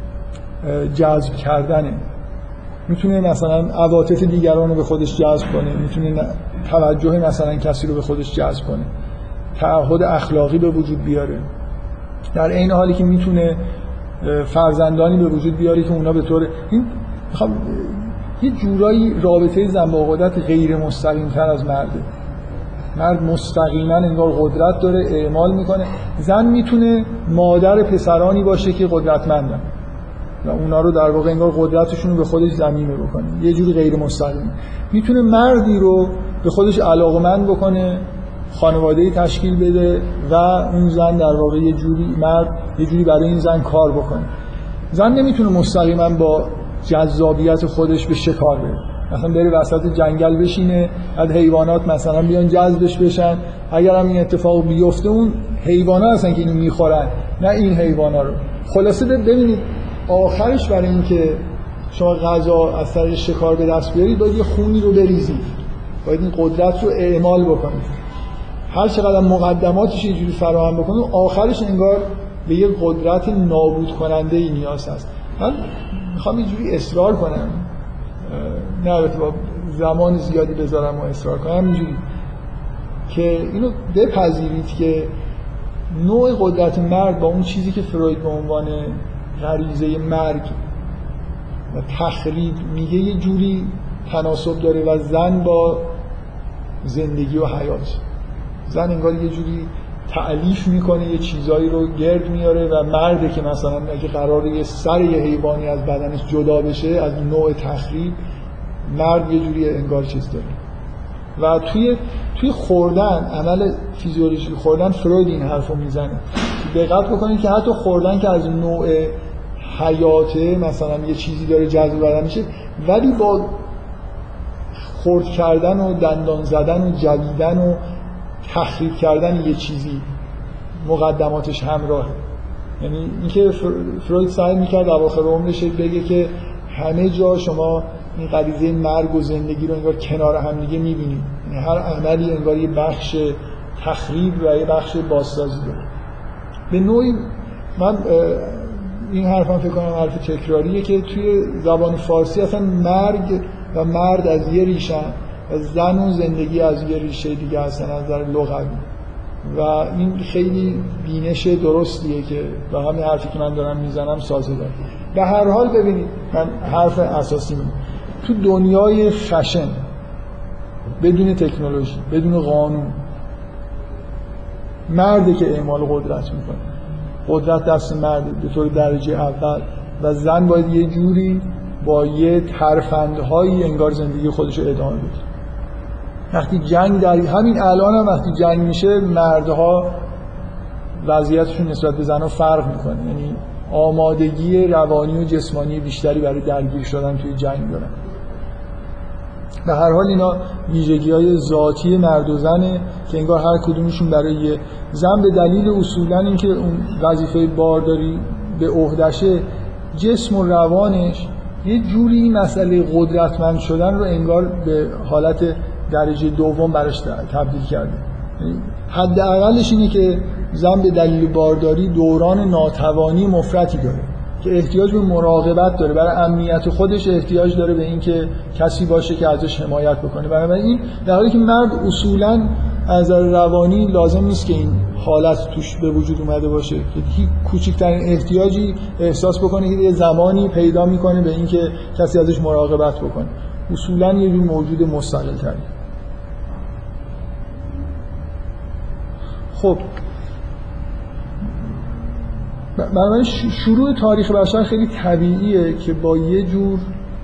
جذب کردنه. میتونه مثلا عواطف دیگران رو به خودش جذب کنه، میتونه توجه مثلا کسی رو به خودش جذب کنه، تعهد اخلاقی به وجود بیاره، در این حالی که میتونه فرزندانی به وجود بیاری که اونا به طور این میخوام یه جورایی رابطه زن با قدرت غیر مستقیم تر از مرده. مرد مستقیما انگار قدرت داره، اعمال میکنه. زن میتونه مادر پسرانی باشه که قدرتمندن و اونا رو در واقع انگار قدرتشون رو به خودش ضمیمه بکنه، یه جوری غیر مستقیم. میتونه مردی رو به خودش علاقمند بکنه، خانواده‌ای تشکیل بده و اون زن در واقع یه جوری مرد یه جوری برای این زن کار بکنه. زن نمیتونه مستقیما با جذابیت خودش به شکار بره، مثلا بره وسط جنگل بشینه، از حیوانات مثلا بیان جذبش بشن. اگر هم این اتفاق بیفته اون حیوانا هستن که اینو میخورن، نه این حیوانا رو. خلاصه ببینید آخرش برای این که شما غذا از طریق شکار به دست بیارید باید یه خونی رو بریزید، باید این قدرت رو اعمال بکنید. هر چقدر مقدماتش یه جوری فراهم بکنید آخرش انگار به یه قدرت نابود کننده ای نیاز هست. من میخوام یه جوری اصرار کنم، نه البته با زمان زیادی بذارم و اصرار کنم، اینجوری که اینو بپذیرید که نوع قدرت مرد با اون چیزی که فروید به عنوان غریزه مرگ و تخریب میگه یه جوری تناسب داره و زن با زندگی و حیات. زن انگار یه جوری تألیف میکنه، یه چیزایی رو گرد میاره و مرده که مثلا اگه قراره یه سر یه حیوانی از بدنش جدا بشه از نوع تخریب، مرد یه جوری انگار چیز داره. و توی توی خوردن، عمل فیزیولوژی خوردن فروید این حرفو میزنه. دقت بکنید که حتی خوردن که از نوع حیاته، مثلا یه چیزی داره جذب بدن میشه، ولی با خورد کردن و دندان زدن و جویدن و تخریب کردن یه چیزی مقدماتش همراهه. یعنی اینکه فروید سعی میکرد اواخر عمرش بگه که همه جا شما این غریزه مرگ و زندگی رو انگار کنار هم دیگه میبینید، یعنی هر عملی انگار یه بخش تخریب و یه بخش بازسازی داره. به نوعی من این حرفم فکر کنم حرف تکراریه که توی زبان فارسی اصلا مرگ و مرد از یه ریشن و زن و زندگی از یه ریشه دیگه هستن از نظر لغوی و این خیلی بینش درستیه که با همین حرفی که من دارم میزنم سازگاره. به هر حال ببینید من حرف اساسی میگم، تو دنیای فشن بدون تکنولوژی بدون قانون مرده که اعمال قدرت میکنه، قدرت دست مرده به طور درجه اول و زن باید یه جوری با یه ترفندهایی انگار زندگی خودش رو ادامه بده. وقتی جنگ در همین الان هم وقتی جنگ میشه مردها وضعیتشون نسبت به زنها فرق میکنه، یعنی آمادگی روانی و جسمانی بیشتری برای درگیر شدن توی جنگ دارن. به هر حال اینا ویژگی‌های ذاتی مرد و زنه که انگار هر کدومشون برای زن به دلیل اصولاً اینکه اون وظیفه بارداری به عهده‌شه جسم و روانش یه جوری این مسئله قدرتمند شدن رو انگار به حالت درجه دوم براش تبدیل کرده. حداقلش اینه که زن به دلیل بارداری دوران ناتوانی مفرطی داره که احتیاج به مراقبت داره، برای امنیت خودش احتیاج داره به این که کسی باشه که ازش حمایت بکنه. بنابراین در حالی که مرد اصولاً از نظر روانی لازم نیست که این حالت توش به وجود اومده باشه که هیچ کوچکترین احتیاجی احساس بکنه که یه زمانی پیدا میکنه به این که کسی ازش مراقبت بکنه، اصولاً یه جور موجود مستقل تری. خب بنابراین شروع تاریخ بشر خیلی طبیعیه که با یه جور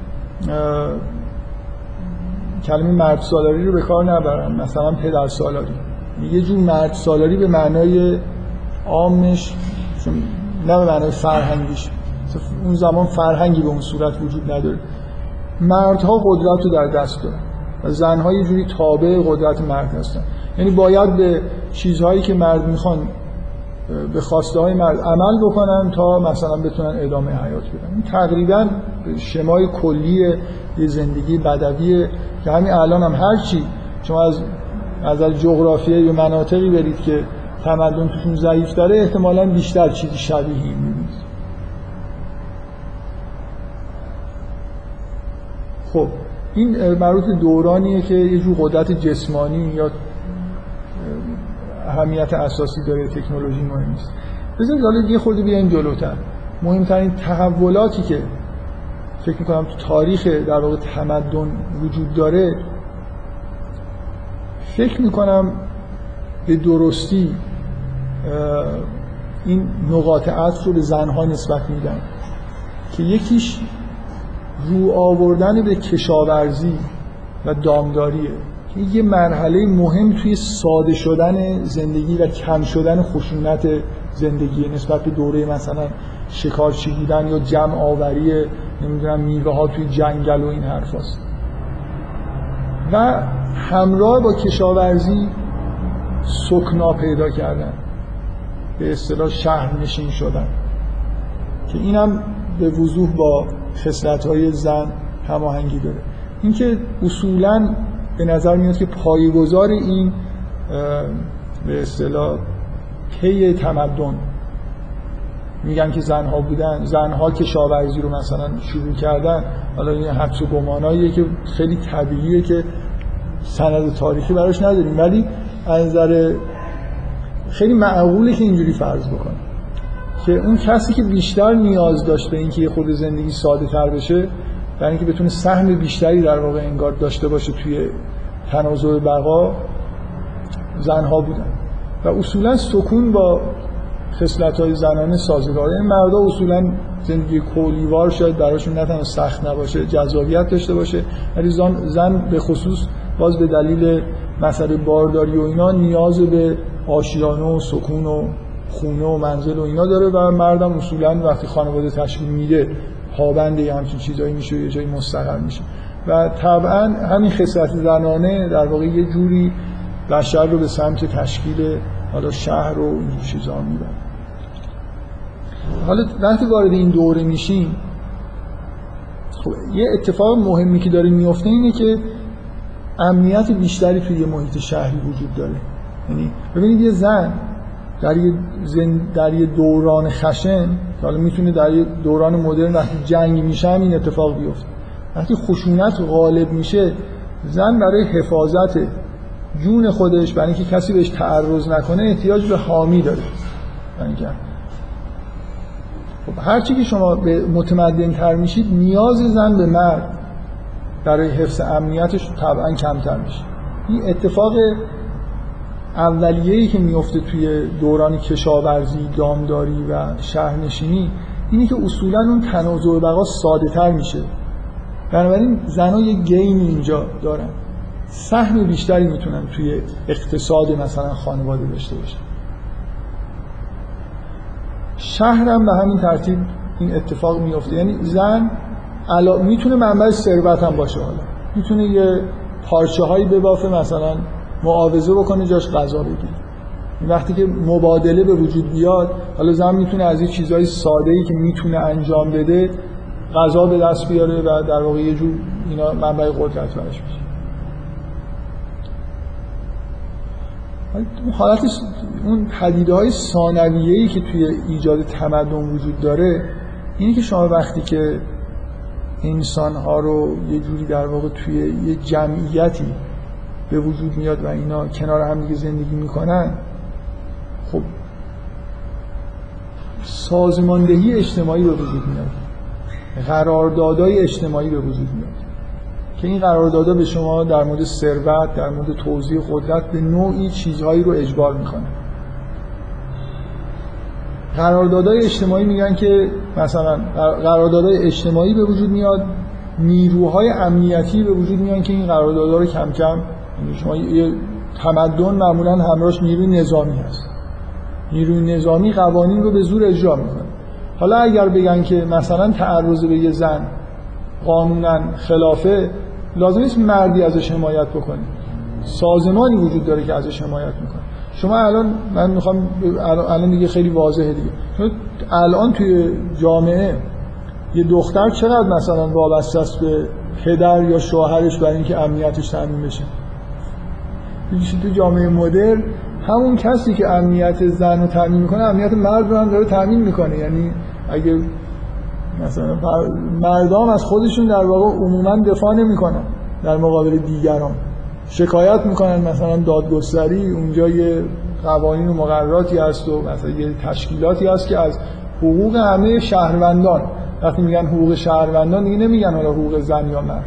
کلمه مرد سالاری رو به کار نبرن، مثلا پدر سالاری، یه جور مرد سالاری به معنای عامش نه به معنای فرهنگیش. اون زمان فرهنگی به اون صورت وجود نداره. مردها قدرت رو در دست دارن و زنها یه جوری تابع قدرت مرد هستن، یعنی باید به چیزهایی که مرد میخوان به خواسته های مرد عمل بکنن تا مثلا بتونن ادامه حیات بدن. این تقریبا شمای کلی یه زندگی بدویه که همین الان هم هرچی شما از از جغرافیایی و مناطقی برید که تمدن توشون ضعیف داره احتمالاً بیشتر چیزی شبیهی میبینید. خب این مربوط دورانیه که یه جور قدرت جسمانی یا اهمیت اساسی داره، تکنولوژی مهم نیست. بذارید حالا یه خورده بیایم جلوتر. مهمترین تحولاتی که فکر میکنم تو تاریخ در واقع تمدن وجود داره، فکر میکنم به درستی این نقاط عطف رو به زنها نسبت میدن که یکیش رو آوردن به کشاورزی و دامداریه که یه مرحله مهم توی ساده شدن زندگی و کم شدن خشونت زندگی نسبت به دوره مثلا شکارچی بودن یا جمع آوری نمیدونم میوه ها توی جنگل و این حرف هست. و همراه با کشاورزی سکنا پیدا کردن، به اصطلاح شهرنشین شدن که اینم به وضوح با خصلت‌های زن هماهنگی داره. اینکه اصولاً به نظر میاد که پایه‌گذار این به اصطلاح پی تمدن میگن که زنها بودن، زنها کشاورزی رو مثلا شروع کردن. حالا این حدس و گماناییه که خیلی طبیعیه که سند تاریخی براش نداریم، ولی از نظر خیلی معقوله که اینجوری فرض بکنه که اون کسی که بیشتر نیاز داشت به اینکه یه خورده زندگی ساده تر بشه، برای اینکه بتونه سهم بیشتری در واقع انگار داشته باشه توی تنازع بقا، زنها بودن و اصولا سکون با خصلت‌های زنانه سازگاره. این مردا اصولا زندگی کولیوار شاید براشون نه تنها سخت نباشه، جذابیت داشته باشه، ولی زن, زن به خصوص باز به دلیل مسئله بارداری و اینا نیاز به آشیانه و سکون و خونه و منزل و اینا داره و مردم اصولا وقتی خانواده تشکیل میده پابند همچین چیزایی میشه، یه جایی مستقر میشه و طبعا همین خصلت زنانه در واقع یه جوری بشر رو به سمت تشکیل حالا شهر و این چیزا میبره. حالا وقتی وارد این دوره میشیم، خب یه اتفاق مهمی که داره میفته اینه که امنیت بیشتری توی یه محیط شهری وجود داره. یعنی ببینید یه زن در یه زن... در یه دوران خشن، حالا میتونه در یه دوران مدرن وقتی جنگ میشه این اتفاق بیفته، وقتی خشونت غالب میشه، زن برای حفاظت جون خودش، برای اینکه کسی بهش تعرض نکنه، احتیاج به حامی داره. یعنی خب هرچی که شما به متمدن تر میشید، نیاز زن به مرد برای حفظ امنیتش طبعا کمتر میشه. این اتفاق اولیه‌ای که میفته توی دوران کشاورزی، دامداری و شهرنشینی اینی که اصولاً اون تنازع بقا ساده تر میشه. بنابراین زنها یه گینی اینجا دارن، سهم بیشتری میتونن توی اقتصاد مثلا خانواده داشته باشن. شهرم به همین ترتیب این اتفاق میفته. یعنی زن علا... میتونه منبع ثروت هم باشه، حالا میتونه یه پارچه هایی ببافه مثلا معاوضه بکنه جاش غذا بگیره. وقتی که مبادله به وجود بیاد، حالا زن میتونه از این چیزهای ساده‌ای که میتونه انجام بده غذا به دست بیاره و در واقع یه جور اینا منبع قدرت براش میشه. حالت اون پدیده‌های ثانویه‌ای که توی ایجاد تمدن وجود داره اینه که شما وقتی که انسان‌ها رو یه جوری در واقع توی یه جمعیتی به وجود میاد و اینا کنار هم دیگه زندگی میکنن، خب سازماندهی اجتماعی به وجود میاد، قراردادهای اجتماعی به وجود میاد که این قراردادها به شما در مورد ثروت، در مورد توزیع قدرت به نوعی چیزهایی رو اجبار میکنه. قراردادهای اجتماعی میگن که مثلا قراردادهای اجتماعی به وجود میاد، نیروهای امنیتی به وجود میان که این قراردادها رو کم کم، شما یه تمدن معمولا همراهش نیروی نظامی هست، نیروی نظامی قوانین رو به زور اجرا میکنه. حالا اگر بگن که مثلا تعرض به یه زن قانونا خلافه، لازم نیست مردی ازش حمایت بکنه، سازمانی وجود داره که ازش حمایت میکنه. شما الان من میخوام الان دیگه خیلی واضحه دیگه، چون الان توی جامعه یه دختر چقدر مثلا وابسته است به پدر یا شوهرش برای اینکه امنیتش تامین بشه. تو جامعه مدرن همون کسی که امنیت زن رو تامین میکنه امنیت مرد رو هم داره تامین میکنه. یعنی اگه مثلا مردم از خودشون در واقع عموما دفاع نمیکنن در مقابل دیگران، شکایت میکنن مثلا دادگستری، اونجا یه قوانین و مقرراتی هست و مثلا یه تشکیلاتی هست که از حقوق همه شهروندان. وقتی میگن حقوق شهروندان دیگه نمیگن حالا حقوق زن یا مرد.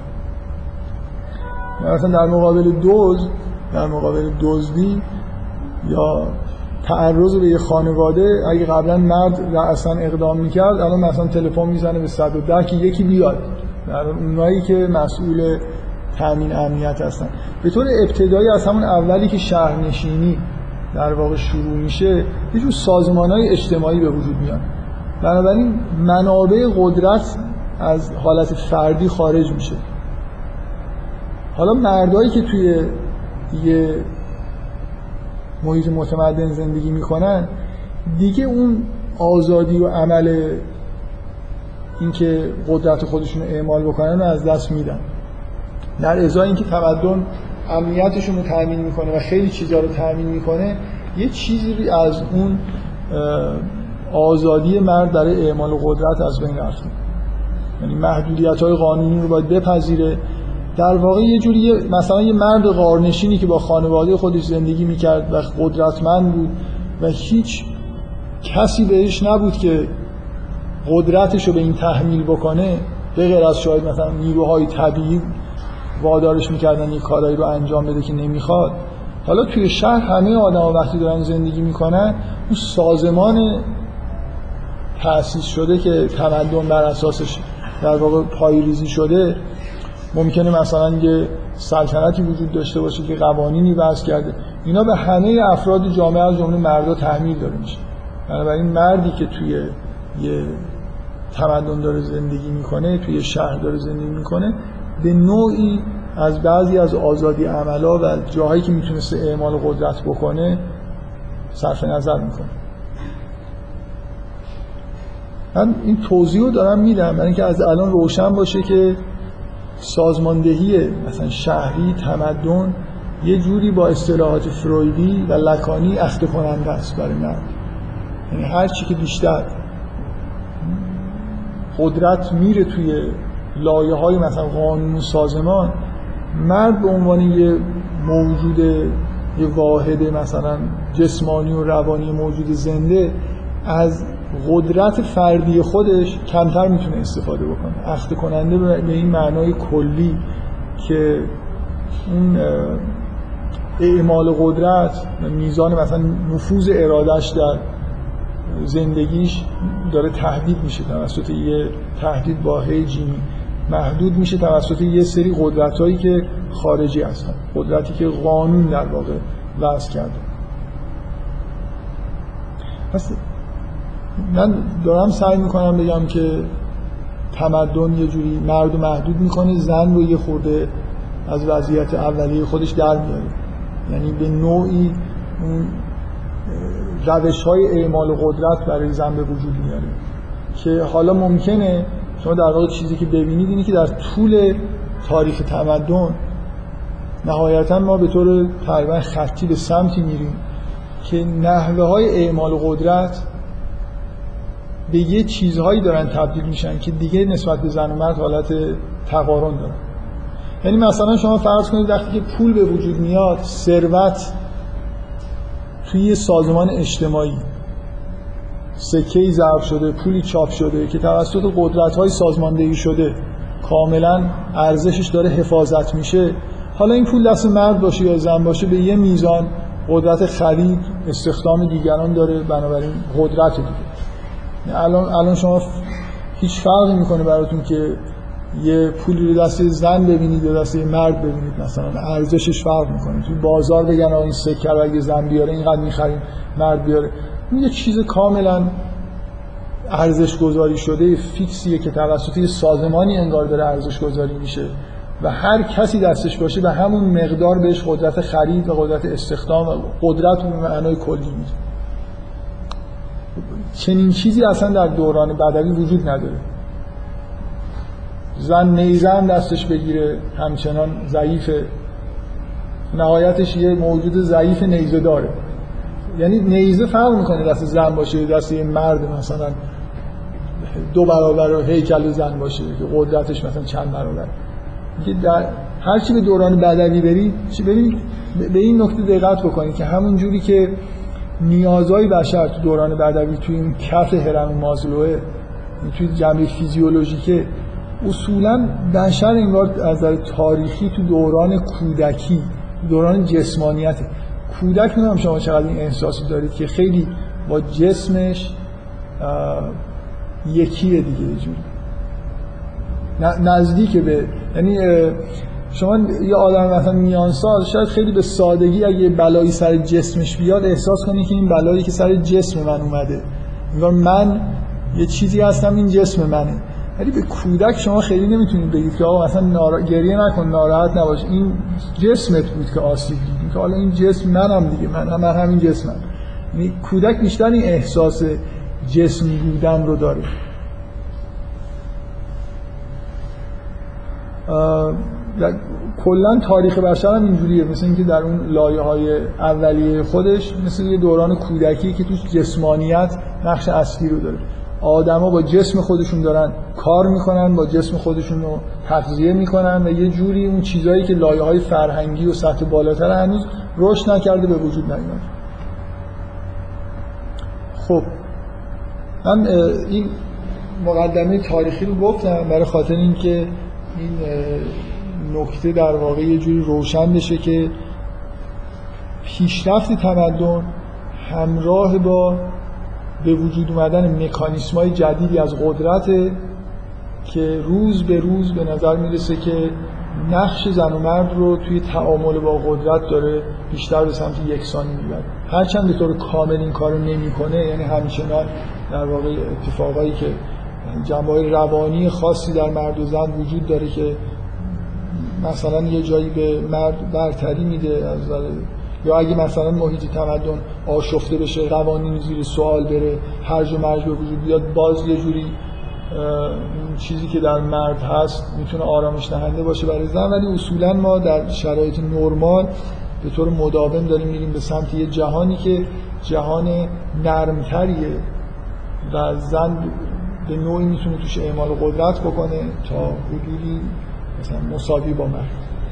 مثلا در مقابل دزد، در مقابل دزدی یا تعرض به یه خانواده، اگه قبلا مرد اصلا اقدام میکرد، الان مثلا تلفن میزنه به صد و ده که یکی بیاد. در اونایی که مسئول تامین امنیت هستن. به طور ابتدایی از همون اولی که شهرنشینی در واقع شروع میشه، یه جور سازمان‌های اجتماعی به وجود میان. بنابراین منابع قدرت از حالت فردی خارج میشه. حالا مردایی که توی یه محیط متمدن زندگی میکنن دیگه اون آزادی و عمل اینکه قدرت خودشون رو اعمال بکنن رو از دست میدن. در ازای اینکه تمدن امنیتشون رو تامین میکنه و خیلی چیزا رو تامین میکنه، یه چیزی از اون آزادی مرد در اعمال قدرت از بین رفته. یعنی محدودیت‌های قانونی رو باید بپذیره. در واقع یه جوری مثلا یه مرد غارنشینی که با خانواده خودش زندگی میکرد و قدرتمند بود و هیچ کسی بهش نبود که قدرتش رو به این تحمیل بکنه، به غیر از شاید مثلا نیروهای طبیعی وادارش میکردن یه کارایی رو انجام بده که نمیخواد. حالا توی شهر همه آدم‌ها وقتی دارن زندگی میکنن، اون سازمان تأسیس شده که تمدن بر اساسش در واقع پایه‌ریزی شده، ممکنه مثلا یه سلطنتی وجود داشته باشه که قوانینی وضع کرده، اینا به همه افراد جامعه از جمله مردا تحمیل داره میشه. بنابراین مردی که توی یه تمدن داره زندگی میکنه، توی شهر داره زندگی میکنه، به نوعی از بعضی از آزادی عملا و جاهایی که میتونسته اعمال قدرت بکنه صرف نظر میکنه. من این توضیح رو دارم میدم برای اینکه از الان روشن باشه که سازماندهی مثلا شهری تمدن یه جوری با اصطلاحات فرویدی و لکانی اخته کننده است برای مرد. یعنی هر چی که بیشتر قدرت میره توی لایه‌های مثلا قانون و سازمان، مرد به عنوان یه موجود، یه واحد مثلا جسمانی و روانی موجود زنده، از قدرت فردی خودش کمتر میتونه استفاده بکنه. اخته کننده به این معنای کلی که اون اعمال قدرت، میزان مثلا نفوذ ارادش در زندگیش داره تهدید میشه توسط یه تهدید با هیجینی، محدود میشه توسط یه سری قدرتایی که خارجی هستن، قدرتی که قانون در واقع وضع کرده. پس من دارم سعی میکنم بگم که تمدن یه جوری مرد و محدود میکنه، زن رو یه خورده از وضعیت اولیه خودش در میاره. یعنی به نوعی اون روش‌های اعمال قدرت برای زن به وجود میاره که حالا ممکنه شما در واقع چیزی که ببینید اینه که در طول تاریخ تمدن نهایتاً ما به طور تقریباً خطی به سمتی میریم که نحوه‌های اعمال قدرت به یه چیزهایی دارن تبدیل میشن که دیگه نسبت به زن و مرد حالت تقارن دارن. یعنی مثلا شما فرض کنید وقتی که پول به وجود میاد، ثروت توی یه سازمان اجتماعی سکه‌ای ضرب شده، پولی چاپ شده که توسط قدرت‌های سازماندهی شده کاملا ارزشش داره حفاظت میشه، حالا این پول دست مرد باشه یا زن باشه به یه میزان قدرت خرید، استخدام دیگران داره، بنابراین قدرت دیگه. الان الان شما هیچ فرقی میکنه براتون که یه پولی رو دست زن ببینید یا دست مرد ببینید، مثلا ارزشش فرق میکنه. توی بازار بگن این سکه رو اگه زن بیاره اینقدر میخریم، مرد بیاره، این یه چیز کاملا ارزش گذاری شده فیکسیه که توسط یه سازمانی انگار داره ارزش گذاری میشه و هر کسی دستش باشه به همون مقدار بهش قدرت خرید و قدرت استخدام و قدرت به معنای کلی میده. چنین چیزی اصلا در دوران بدوی وجود نداره. زن نیزه هم دستش بگیره همچنان ضعیفه، نهایتش یه موجود ضعیف نیزه داره. یعنی نیزه فرق میکنه دست زن باشه دست یه مرد مثلا دو برابر و هیکل زن باشه که قدرتش مثلا چند برابر. در هر چی به دوران بدوی برید ببینید به این نکته دقت بکنید که همون جوری که نیازهای بشر تو دوران بدوی توی این کف هرم مازلوه، توی جنبه فیزیولوژیکه، اصولا بشر انگار از نظر تاریخی تو دوران کودکی، دوران جسمانیت، کودک نمیدونم شما چقدر این احساس دارید که خیلی با جسمش یکیه دیگه، یه جوری نزدیک به، یعنی شما یه آدم مثلا میانسال شاید خیلی به سادگی اگه بلایی سر جسمش بیاد احساس کنی که این بلایی که سر جسم من اومده، انگار من یه چیزی هستم، این جسم منه. ولی به کودک شما خیلی نمیتونید بگید که آقا مثلا نارا... گریه نکن، ناراحت نباش، این جسمت بود که آسیب دیدی، که حالا این جسم منم دیگه، من هم من همین جسمم. یعنی کودک بیشتر این احساس جسم بودن رو داره. کلا تاریخ بشر هم اینجوریه، مثل اینکه در اون لایه‌های اولیه خودش مثل یه دوران کودکی که توش جسمانیت نقش اصلی رو داره. آدما با جسم خودشون دارن کار میکنن، با جسم خودشون رو تغذیه میکنن و یه جوری اون چیزایی که لایه‌های فرهنگی و سطح بالاتر هنوز رشد نکرده به وجود نیومد. خب من این مقدمه تاریخی رو گفتم برای خاطر اینکه این نکته در واقع یه جوری روشن بشه که پیشرفت تمدن همراه با به وجود اومدن مکانیسم‌های جدیدی از قدرت که روز به روز به نظر میرسه که نقش زن و مرد رو توی تعامل با قدرت داره بیشتر به سمت یکسانی میبره. هرچند به طور کامل این کارو نمیکنه، یعنی همچنان در واقع اتفاقایی که جنبه‌های روانی خاصی در مرد و زن وجود داره که مثلا یه جایی به مرد برتری میده از نظر، یا اگه مثلا محیط تمدن آشفته بشه، قوانین زیر سوال بره، هرج و مرج به وجود بیاد، باز یه جوری این چیزی که در مرد هست میتونه آرامش دهنده باشه برای زن. ولی اصولا ما در شرایط نرمال به طور مداوم داریم میریم به سمت یه جهانی که جهان نرمتریه و زن به نوعی میتونه توش اعمال قدرت بکنه تا حدودی مثلا مساوی با مرد.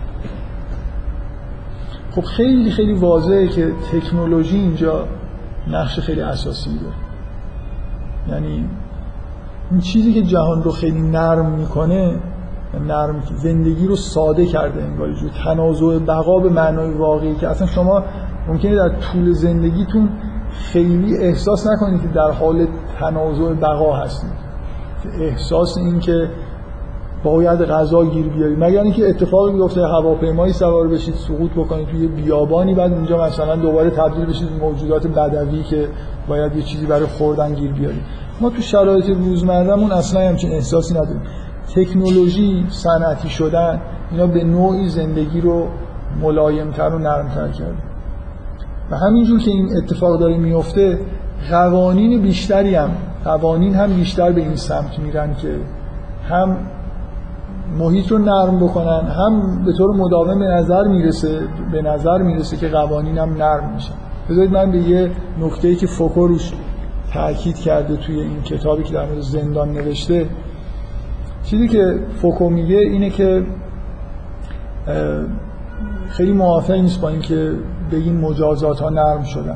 خب خیلی خیلی واضحه که تکنولوژی اینجا نقش خیلی اساسی داره. یعنی این چیزی که جهان رو خیلی نرم میکنه، نرم زندگی رو ساده کرده، انگار یه جور تنازع بقا به معنای واقعی که اصلا شما ممکنه در طول زندگیتون خیلی احساس نکنید که در حال تنازع بقا هستید، احساس این که باید غذا گیر بیارید، مگر اینکه اتفاقی بیفته هواپیمایی سوار بشید سقوط بکنید توی بیابانی، بعد اونجا مثلا دوباره تبدیل بشید به موجودات بدوی که باید یه چیزی برای خوردن گیر بیارید. ما تو شرایط روزمره‌مون اصلا همچین احساسی نداریم. تکنولوژی، صنعتی شدن، اینا به نوعی زندگی رو ملایم‌تر و نرم‌تر کرده و همینجور که این اتفاق داره میفته، قوانین بیشتری هم قوانین هم بیشتر به این سمت میرن که هم محیط رو نرم بکنن، هم به طور مداوم به نظر میرسه به نظر میرسه که قوانین هم نرم میشن. بذارید من به یه نکته‌ای که فوکو روش تأکید کرده توی این کتابی که در مورد زندان نوشته، چیزی که فوکو میگه اینه که خیلی موافق نیست با این که بگیم مجازات ها نرم شدن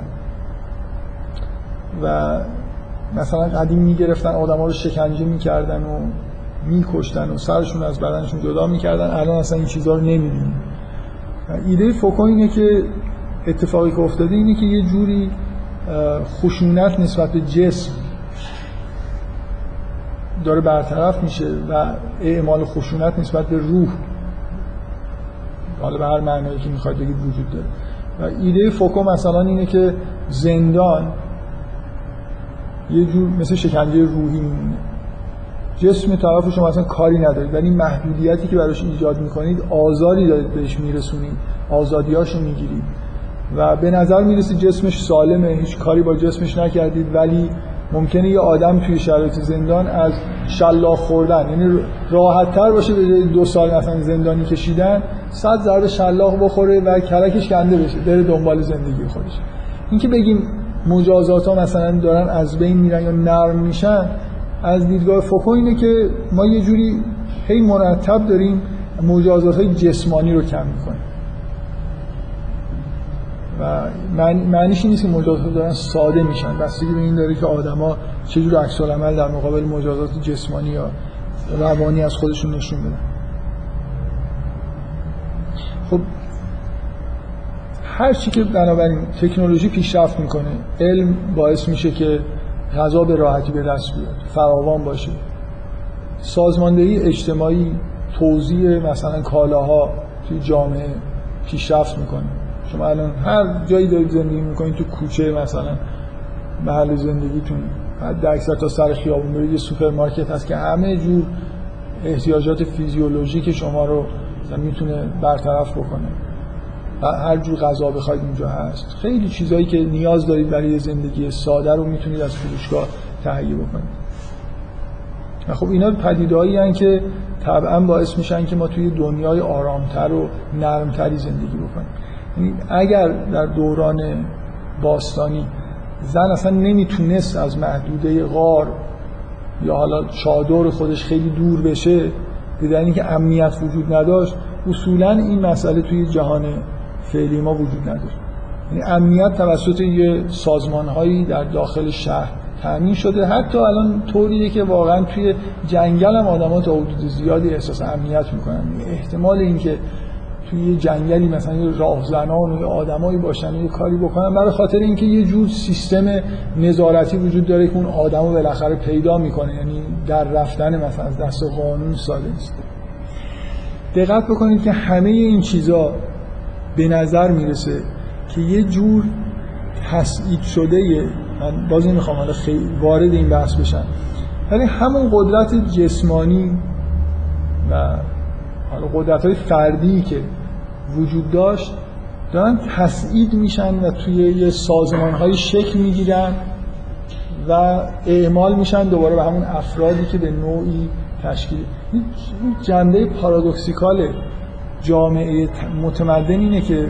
و مثلا قدیم میگرفتن آدم ها رو شکنجه میکردن و میکشتن و سرشون از بدنشون جدا میکردن، الان اصلا این چیزها رو نمیبینیم. ایده فوکو اینه که اتفاقی که افتاده اینه که یه جوری خشونت نسبت به جسم داره برطرف میشه و اعمال خشونت نسبت به روح، حالا به هر معنایی که میخواید بگید، وجود داره. و ایده فوکو مثلا اینه که زندان یه جور مثل شکنجه روحی میمونه، جسم طرف شما اصلا کاری ندارید، ولی محدودیتی که براش ایجاد میکنید، آزاری دارید بهش میرسونید، آزادیاشو میگیرید و به نظر میرسه جسمش سالمه، هیچ کاری با جسمش نکردید، ولی ممکنه یه آدم توی شرایط زندان از شلاق خوردن، یعنی راحت تر باشه به دو سال مثلا زندانی کشیدن، صد ضربه شلاق بخوره و کلکش کنده بشه، بره دنبال زندگی خودش. این که بگیم مجازات ها مثلا دارن از بین میرن یا نرم میشن، از دیدگاه فوکو اینه که ما یه جوری هی مرتب داریم مجازات های جسمانی رو کم میکنیم و معنیش این نیست که مجازات دارن ساده میشن، بستگی به این داره که آدما چجور عکس العمل در مقابل مجازات جسمانی یا روانی از خودشون نشون بدن. خب هر چی که بنابراین تکنولوژی پیشرفت میکنه، علم باعث میشه که غذا به راحتی به دست بیاد، فراوان باشه، سازماندهی اجتماعی، توزیع مثلا کالاها توی جامعه پیشرفت میکنه. شما الان هر جایی دارید زندگی میکنید، تو کوچه مثلا محل زندگیتون حد اکثر تا سر خیابون برید یه سوپرمارکت هست که همه جور احتیاجات فیزیولوژیک شما رو مثلا میتونه برطرف بکنه. هر جور غذا بخواید اونجا هست. خیلی چیزایی که نیاز دارید برای زندگی ساده رو میتونید از فروشگاه تهیه بکنید. خب اینا پدیده‌ای هستن که طبعا باعث میشن که ما توی دنیای آرامتر و نرمتری زندگی بکنیم. یعنی اگر در دوران باستانی زن اصلا نمیتونست از محدوده غار یا حالا چادر خودش خیلی دور بشه، به دلیل اینکه امنیت وجود نداشت، اصولا این مسئله توی جهان فعلی ما وجود نداره. یعنی امنیت توسط یه سازمان‌هایی در داخل شهر تامین شده. حتی الان طوریه که واقعا توی جنگل هم آدم‌ها تا حدود زیادی احساس امنیت میکنن. احتمال اینکه توی یه جنگلی مثلا یه راهزنان و آدمایی باشن و یه کاری بکنن برای خاطر اینکه یه جور سیستم نظارتی وجود داره که اون آدمو بالاخره پیدا میکنه، یعنی در رفتن مثلا از دست قانون ساده نیست. دقت بکنید که همه این چیزا به نظر میرسه که یه جور تسعید شده یه، من باز نمیخوام حالا خیلی وارد این بحث بشم، ولی همون قدرت جسمانی و حالا قدرت‌های فردی که وجود داشت دارن تسعید میشن و توی یه سازمان‌های شکل میگیرن و اعمال میشن دوباره به همون افرادی که به نوعی تشکیل. این جنبه پارادوکسیکال جامعه متمدن اینه که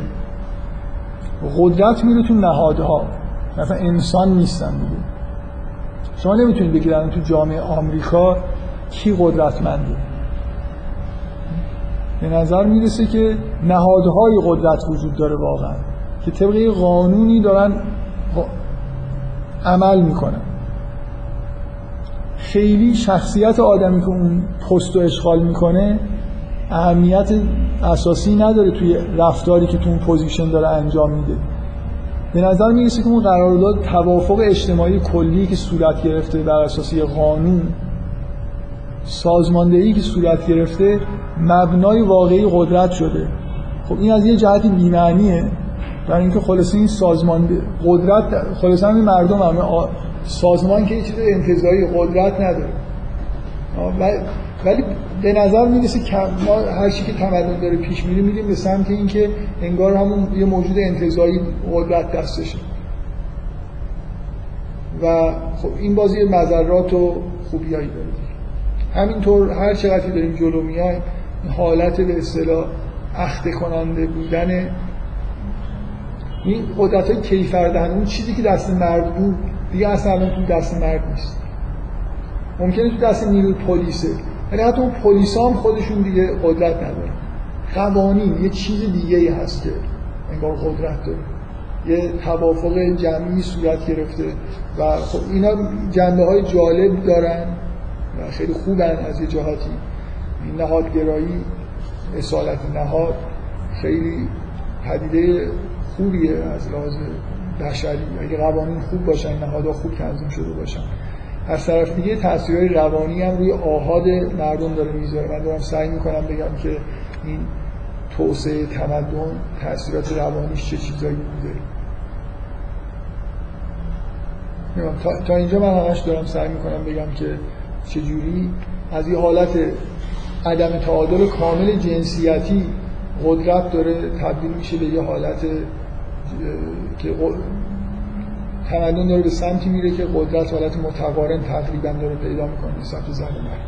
قدرت میره تو نهادها، مثلا انسان نیستن دیگه. شما نمیتونید بگید الان تو جامعه آمریکا کی قدرتمنده. به نظر میرسه که نهادهای قدرت وجود داره واقعا که طبق قانونی دارن عمل میکنن. خیلی شخصیت آدمی که اون پست رو اشغال میکنه اهمیت اساسی نداره توی رفتاری که تو اون پوزیشن داره انجام میده. به نظر میرسه که اون قرارداد توافق اجتماعی کلی که صورت گرفته بر اساس قانون، سازماندهی که صورت گرفته، مبنای واقعی قدرت شده. خب این از یه جهتی بی‌معنیه، برای اینکه خلاصه این سازمان قدرت خلاصه همین مردم همه سازمان که چیز انتزاعی قدرت نداره. ولی به نظر میرسه که ما هر چی که تمدن داره پیش میره میریم به سمت اینکه انگار همون یه موجود انتزاعی قدرت دستشه و خب این بازی مضرات و خوبیایی داره. همینطور هر چقدر داریم جلو میایم حالت به اصطلاح اخته کننده بودن این قدرت‌های کیفردهنده، اون چیزی که دست مرد بود دیگه اصلا الان تو دست مرد نیست. ممکنه تو دست نیروی پلیسه، ولی حتی اون پلیسا هم خودشون دیگه قدرت ندارن. قوانین یه چیز دیگه ای هست که انگار قدرت داره، یه توافق جمعی صورت گرفته و خب اینا جنبه‌های جالب دارن و خیلی خوبن از یه جهاتی. این نهادگرایی، اصالت نهاد خیلی پدیده خوبیه از لحاظ بشری. اگه قوانین خوب باشن، نهادها خوب تنظیم شده باشن، از طرف دیگه تاثیرهای روانی هم روی آحاد مردم داره میذاره. من دارم سعی میکنم بگم که این توسعه تمدن تاثیرات روانیش چه چیزایی بوده. تا, تا اینجا من همش دارم سعی میکنم بگم که چجوری از یه حالت عدم تعادل کامل جنسیتی قدرت داره تبدیل میشه به یه حالت که تمدن داره به سمتی میره که قدرت حالت متقارن تقریبا داره پیدا میکنه سمت زن و مرد.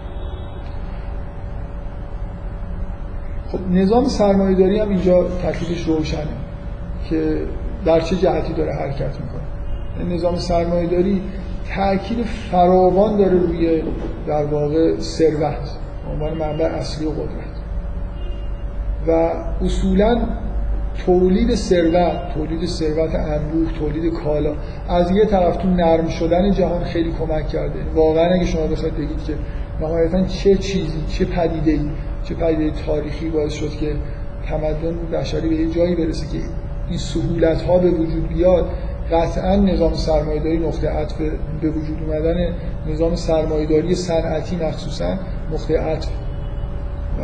خب نظام سرمایه‌داری هم اینجا تکلیفش روشنه که در چه جهتی داره حرکت میکنه. نظام سرمایه‌داری تأکید فراوان داره روی در واقع ثروت به عنوان منبع اصلی و قدرت و اصولاً تولید ثروت، تولید ثروت انبوه، تولید کالا از یه طرف تو نرم شدن جهان خیلی کمک کرده. واقعا اگه شما بخواید بگید که نهایتاً چه چیزی، چه پدیده‌ای، چه پدیده تاریخی باعث شد که تمدن بشری به یه جایی برسه که این سهولت‌ها به وجود بیاد، قطعاً نظام سرمایه‌داری نقطه عطف به وجود اومدن نظام سرمایه‌داری صنعتی مخصوصاً نقطه عطف و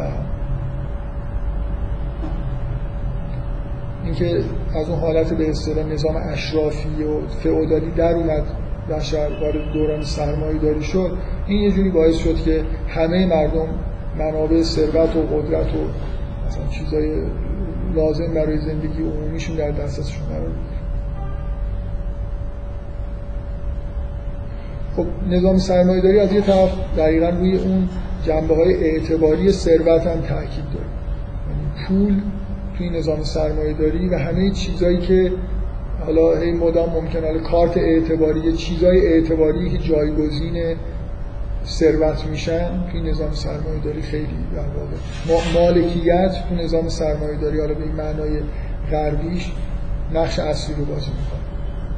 اینکه از اون حالت به اصطلاح نظام اشرافی و فئودالی در اومد بشر وارد دوران سرمایه‌داری شد، این یه جوری باعث شد که همه مردم منابع ثروت و قدرت و مثلا چیزای لازم برای زندگی عمومیشون در دسترسشون قرار بگیره. خب نظام سرمایه‌داری از یه طرف دقیقاً روی اون جنبه‌های اعتباری ثروت هم تاکید داره. یعنی پول توی نظام سرمایه‌داری و همه چیزایی که حالا هی مدام ممکنه حالا کارت اعتباری، چیزای اعتباری که جایگزین ثروت میشن توی نظام سرمایه‌داری خیلی در واقع مالکیت تو نظام سرمایه‌داری حالا به این معنای غربیش نقش اصلی رو بازی میکنه.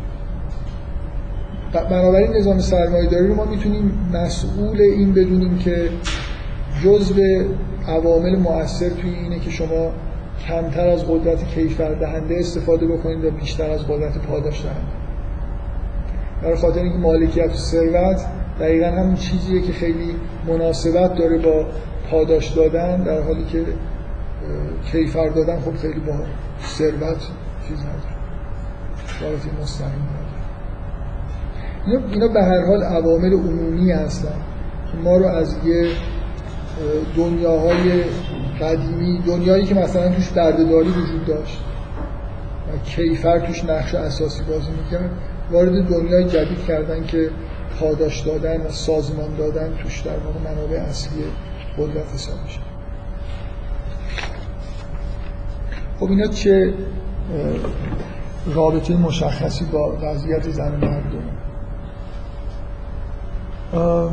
بنابراین نظام سرمایه‌داری رو ما میتونیم مسئول این بدونیم که جزء عوامل مؤثر توی اینه که شما کمتر از قدرت کیفر دهنده استفاده بکنید و بیشتر از قدرت پاداش دهنده. برای خاطر اینکه مالکیت و ثروت دقیقاً همون چیزیه که خیلی مناسبت داره با پاداش دادن، در حالی که کیفر دادن خب خیلی با ثروت چیز نداره، رابطه مستقیم نداره. اینا, اینا به هر حال عوامل عمومی هستن که ما رو از یه دنیاهای قدیمی، دنیایی که مثلا توش بردهداری وجود داشت و کیفر توش نقش اساسی بازی می‌کرد، وارد دنیای جدید کردن که پاداش دادن و سازمان دادن توش در واقع منابع اصلی قدرت حساب میشه. خب اینا چه رابطه مشخصی با وضعیت زن و مرد داره؟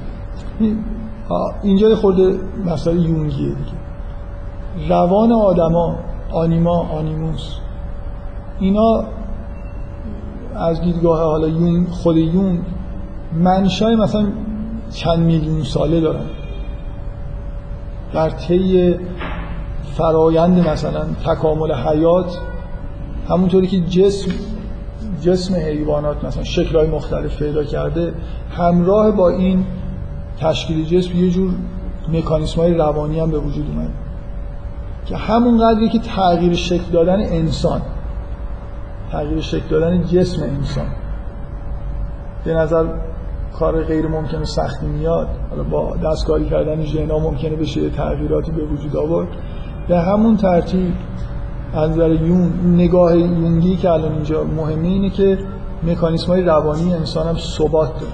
اینجا خورده مسئله یونگیه دیگه. روان آدما، آنیما، آنیموس، اینا از دیدگاه حالا یونگ، خود یونگ منشأ مثلا چند میلیون ساله دارن. در طی فرایند مثلا تکامل حیات، همونطوری که جسم جسم حیوانات مثلا شکل‌های مختلف پیدا کرده، همراه با این تشکیل جسم یه جور مکانیسم‌های روانی هم به وجود اومده که همون قدری که تغییر شکل دادن انسان، تغییر شکل دادن جسم انسان به نظر کار غیر ممکن و سختی میاد، حالا با دستکاری کردن ژن‌ها ممکنه بشه تغییراتی به وجود آورد، به همون ترتیب از نظر یونگ، نگاه یونگی که الان اینجا مهمه اینه که مکانیسم‌های روانی انسان هم ثبات داره.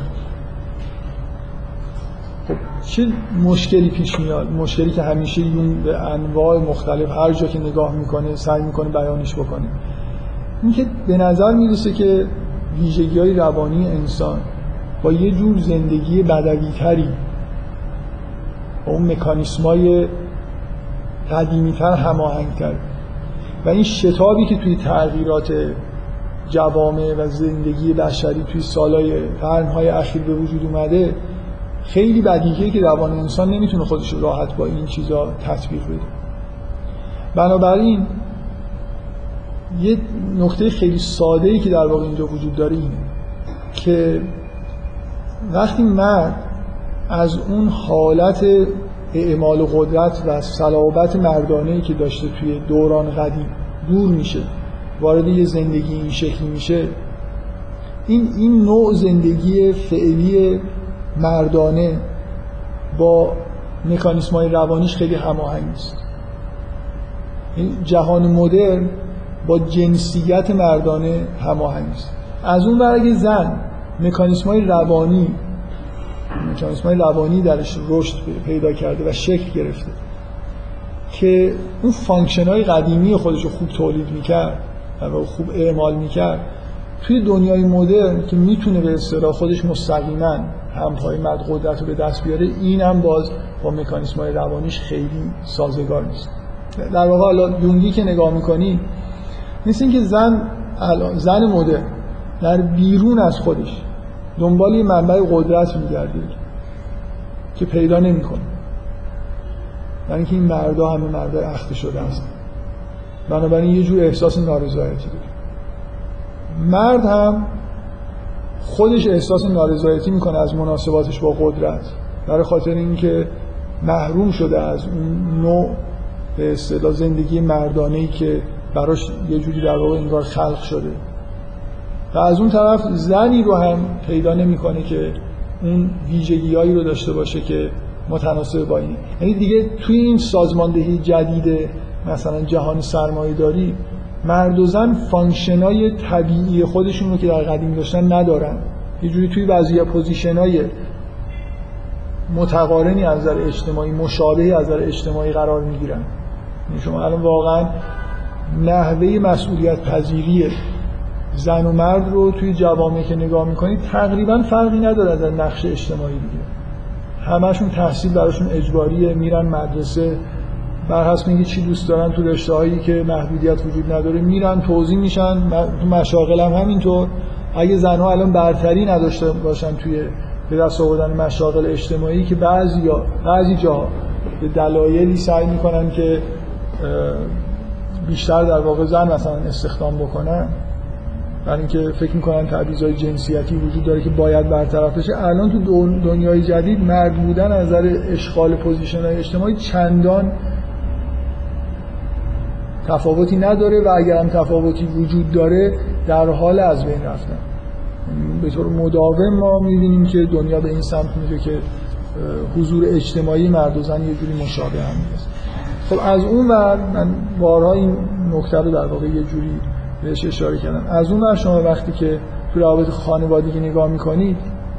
خب چه مشکلی پیش میاد؟ مشکلی که همیشه یونگ به انواع مختلف هر جا که نگاه میکنه سعی میکنه بیانش بکنه، این که به نظر میرسه که ویژگی‌های روانی انسان با یه جور زندگی بدوی‌تری، با اون مکانیسم‌های قدیمی‌تر هماهنگ‌تر، و این شتابی که توی تغییرات جوامع و زندگی بشری توی سالهای قرن‌های اخیر به وجود اومده خیلی بدیهیه که روان انسان نمیتونه خودش راحت با این چیزا تطبیق بده. بنابراین یه نکته خیلی ساده‌ای که در واقع اینجا وجود داره اینه که وقتی مرد از اون حالت اعمال قدرت و صلابت مردانه‌ای که داشته توی دوران قدیم دور میشه، وارد یه زندگی این شکلی میشه، این این نوع زندگی فعلی مردانه با مکانیسم‌های روانیش خیلی هماهنگ است. جهان مدرن با جنسیت مردانه هماهنگ است. از اون ور اگه زن مکانیسم‌های روانی مکانیسم‌های روانی درش رشد پیدا کرده و شکل گرفته که اون فانکشن‌های قدیمی خودش رو خوب تولید می‌کرد و خوب اعمال می‌کرد، توی دنیای مدرن که میتونه به اصطلاح خودش مستقیما همپای مرد قدرت رو به دست بیاره، این هم باز با مکانیسم‌های روانیش خیلی سازگار نیست. در واقع حالا یونگی که نگاه میکنی مثل این که زن زن مدرن در بیرون از خودش دنبال یه منبع قدرت میگرده که پیدا نمیکنه، یعنی اینکه این مردا همه مردا اخته شده هستن، بنابراین یه جور احساس نارضایتی داره. مرد هم خودش احساس نارضایتی میکنه از مناسباتش با قدرت، برای خاطر اینکه محروم شده از اون نوع به اصطلاح زندگی مردانه‌ای که براش یه جوری در واقع انگار خلق شده، و از اون طرف زنی رو هم پیدا نمیکنه که اون ویژگی‌هایی رو داشته باشه که متناسب با اینه. یعنی دیگه توی این سازماندهی جدید مثلا جهان سرمایه‌داری مرد و زن فانکشنای طبیعی خودشون رو که در قدیم داشتن ندارن، یه جوری توی وضعیت پوزیشنای متقارنی از نظر اجتماعی مشابهی از نظر اجتماعی قرار میگیرن. یعنی شما الان واقعا نحوه مسئولیت پذیری زن و مرد رو توی جوامعی که نگاه میکنید تقریبا فرقی نداره از نقش اجتماعی دیگه. همشون تحصیل براشون اجباریه، میرن مدرسه، بر حسب اینکه چی دوست دارن تو رشته‌هایی که محدودیت وجود نداره میرن توزیع میشن. تو مشاغل هم همینطور. اگه زنها الان برتری نداشته باشن توی به دست آوردن مشاغل اجتماعی که بعضی یا بعضی جاها به دلایلی سعی میکنن که بیشتر در واقع زن مثلا استخدام بکنن، برای اینکه فکر میکنن تبعیض‌های جنسیتی وجود داره که باید برطرف بشه. الان تو دنیای جدید مرد بودن از نظر اشغال پوزیشن‌های اجتماعی چندان تفاوتی نداره و اگر هم تفاوتی وجود داره در حال از بین رفتن. به طور مداوم ما می‌بینیم که دنیا به این سمت میره که حضور اجتماعی مرد و زن یه جوری مشابه هم نیست. خب از اون ور من بارها این نکته رو در واقع یه جوری بهش اشاره کردم. از اون ور شما وقتی که تو روابط خانوادگی نگاه میکنید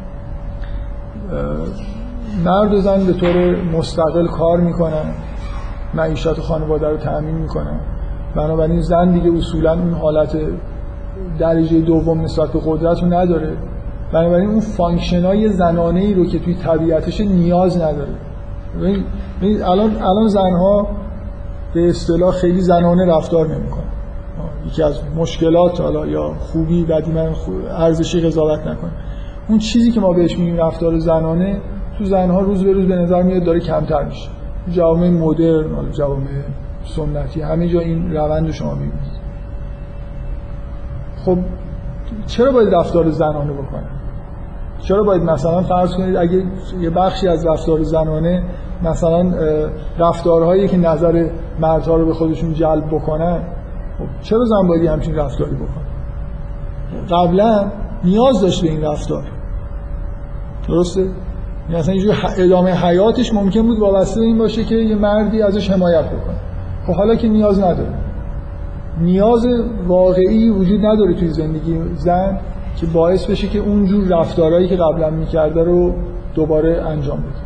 مرد و زن به طور مستقل کار میکنن، معیشت خانواده رو تأمین میکنن، بنابراین زن دیگه اصولا اون حالت درجه دوم نسبت به قدرت رو نداره، بنابراین اون فانکشنای زنانه‌ای رو که توی طبیعتش نیاز نداره. ببین الان الان زنها به اصطلاح خیلی زنانه رفتار نمیکنن. یکی از مشکلات حالا یا خوبی بدی من ارزشی قضاوت نکنم، اون چیزی که ما بهش میگیم رفتار زنانه تو زنها روز به روز به نظر میاد داره کمتر میشه. جوامع مدرن، حالا جوامع سنتی، همه جا این روند رو شما میبینید. خب چرا باید رفتار زنانه بکنن؟ چرا باید مثلا فرض کنید اگه یه بخشی از رفتار زنانه مثلا رفتارهایی که نظر مردها رو به خودشون جلب بکنن، خب چرا زن باید همچین رفتاری بکنه؟ قبلا نیاز داشت به این رفتار، درسته؟ مثلا یه جور ادامه حیاتش ممکن بود وابسته به این باشه که یه مردی ازش حمایت بکنه. خب حالا که نیاز نداره، نیاز واقعی وجود نداره توی زندگی زن که باعث بشه که اونجور رفتارهایی که قبلا میکرده رو دوباره انجام بده.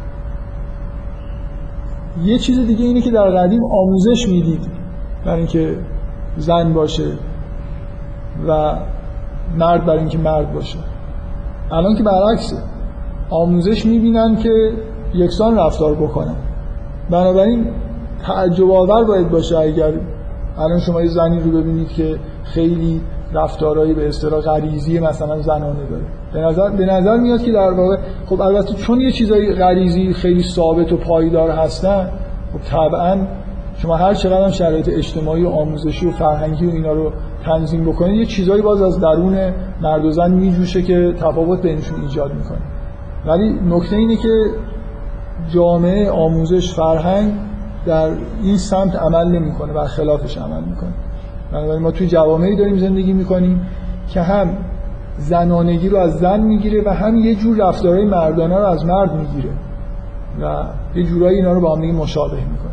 یه چیز دیگه اینه که در قدیم آموزش میدید برای اینکه زن باشه و مرد برای اینکه مرد باشه. الان که برعکسه، آموزش میبینن که یکسان رفتار بکنن. بنابراین تعجب آور باید باشه اگر الان شما یه زنی رو ببینید که خیلی رفتارهایی به اصطلاح غریزی مثلا زنانه داره. به نظر به نظر میاد که در واقع خب البته چون یه چیزای غریزی خیلی ثابت و پایدار هستن، خب طبعاً شما هر چقدر هم شرایط اجتماعی و آموزشی و فرهنگی و اینا رو تنظیم بکنید یه چیزایی باز از درون مرد و زن میجوشه که تفاوت بینشون ایجاد میکنه. ولی نکته اینه که جامعه، آموزش، فرهنگ در این سمت عمل نمیکنه، بر خلافش عمل میکنه. بنابراین ما توی جوامعی داریم زندگی میکنیم که هم زنانگی رو از زن میگیره و هم یه جور رفتارهای مردانه رو از مرد میگیره و یه جورایی اینا رو با هم دیگه مشابه میکنه.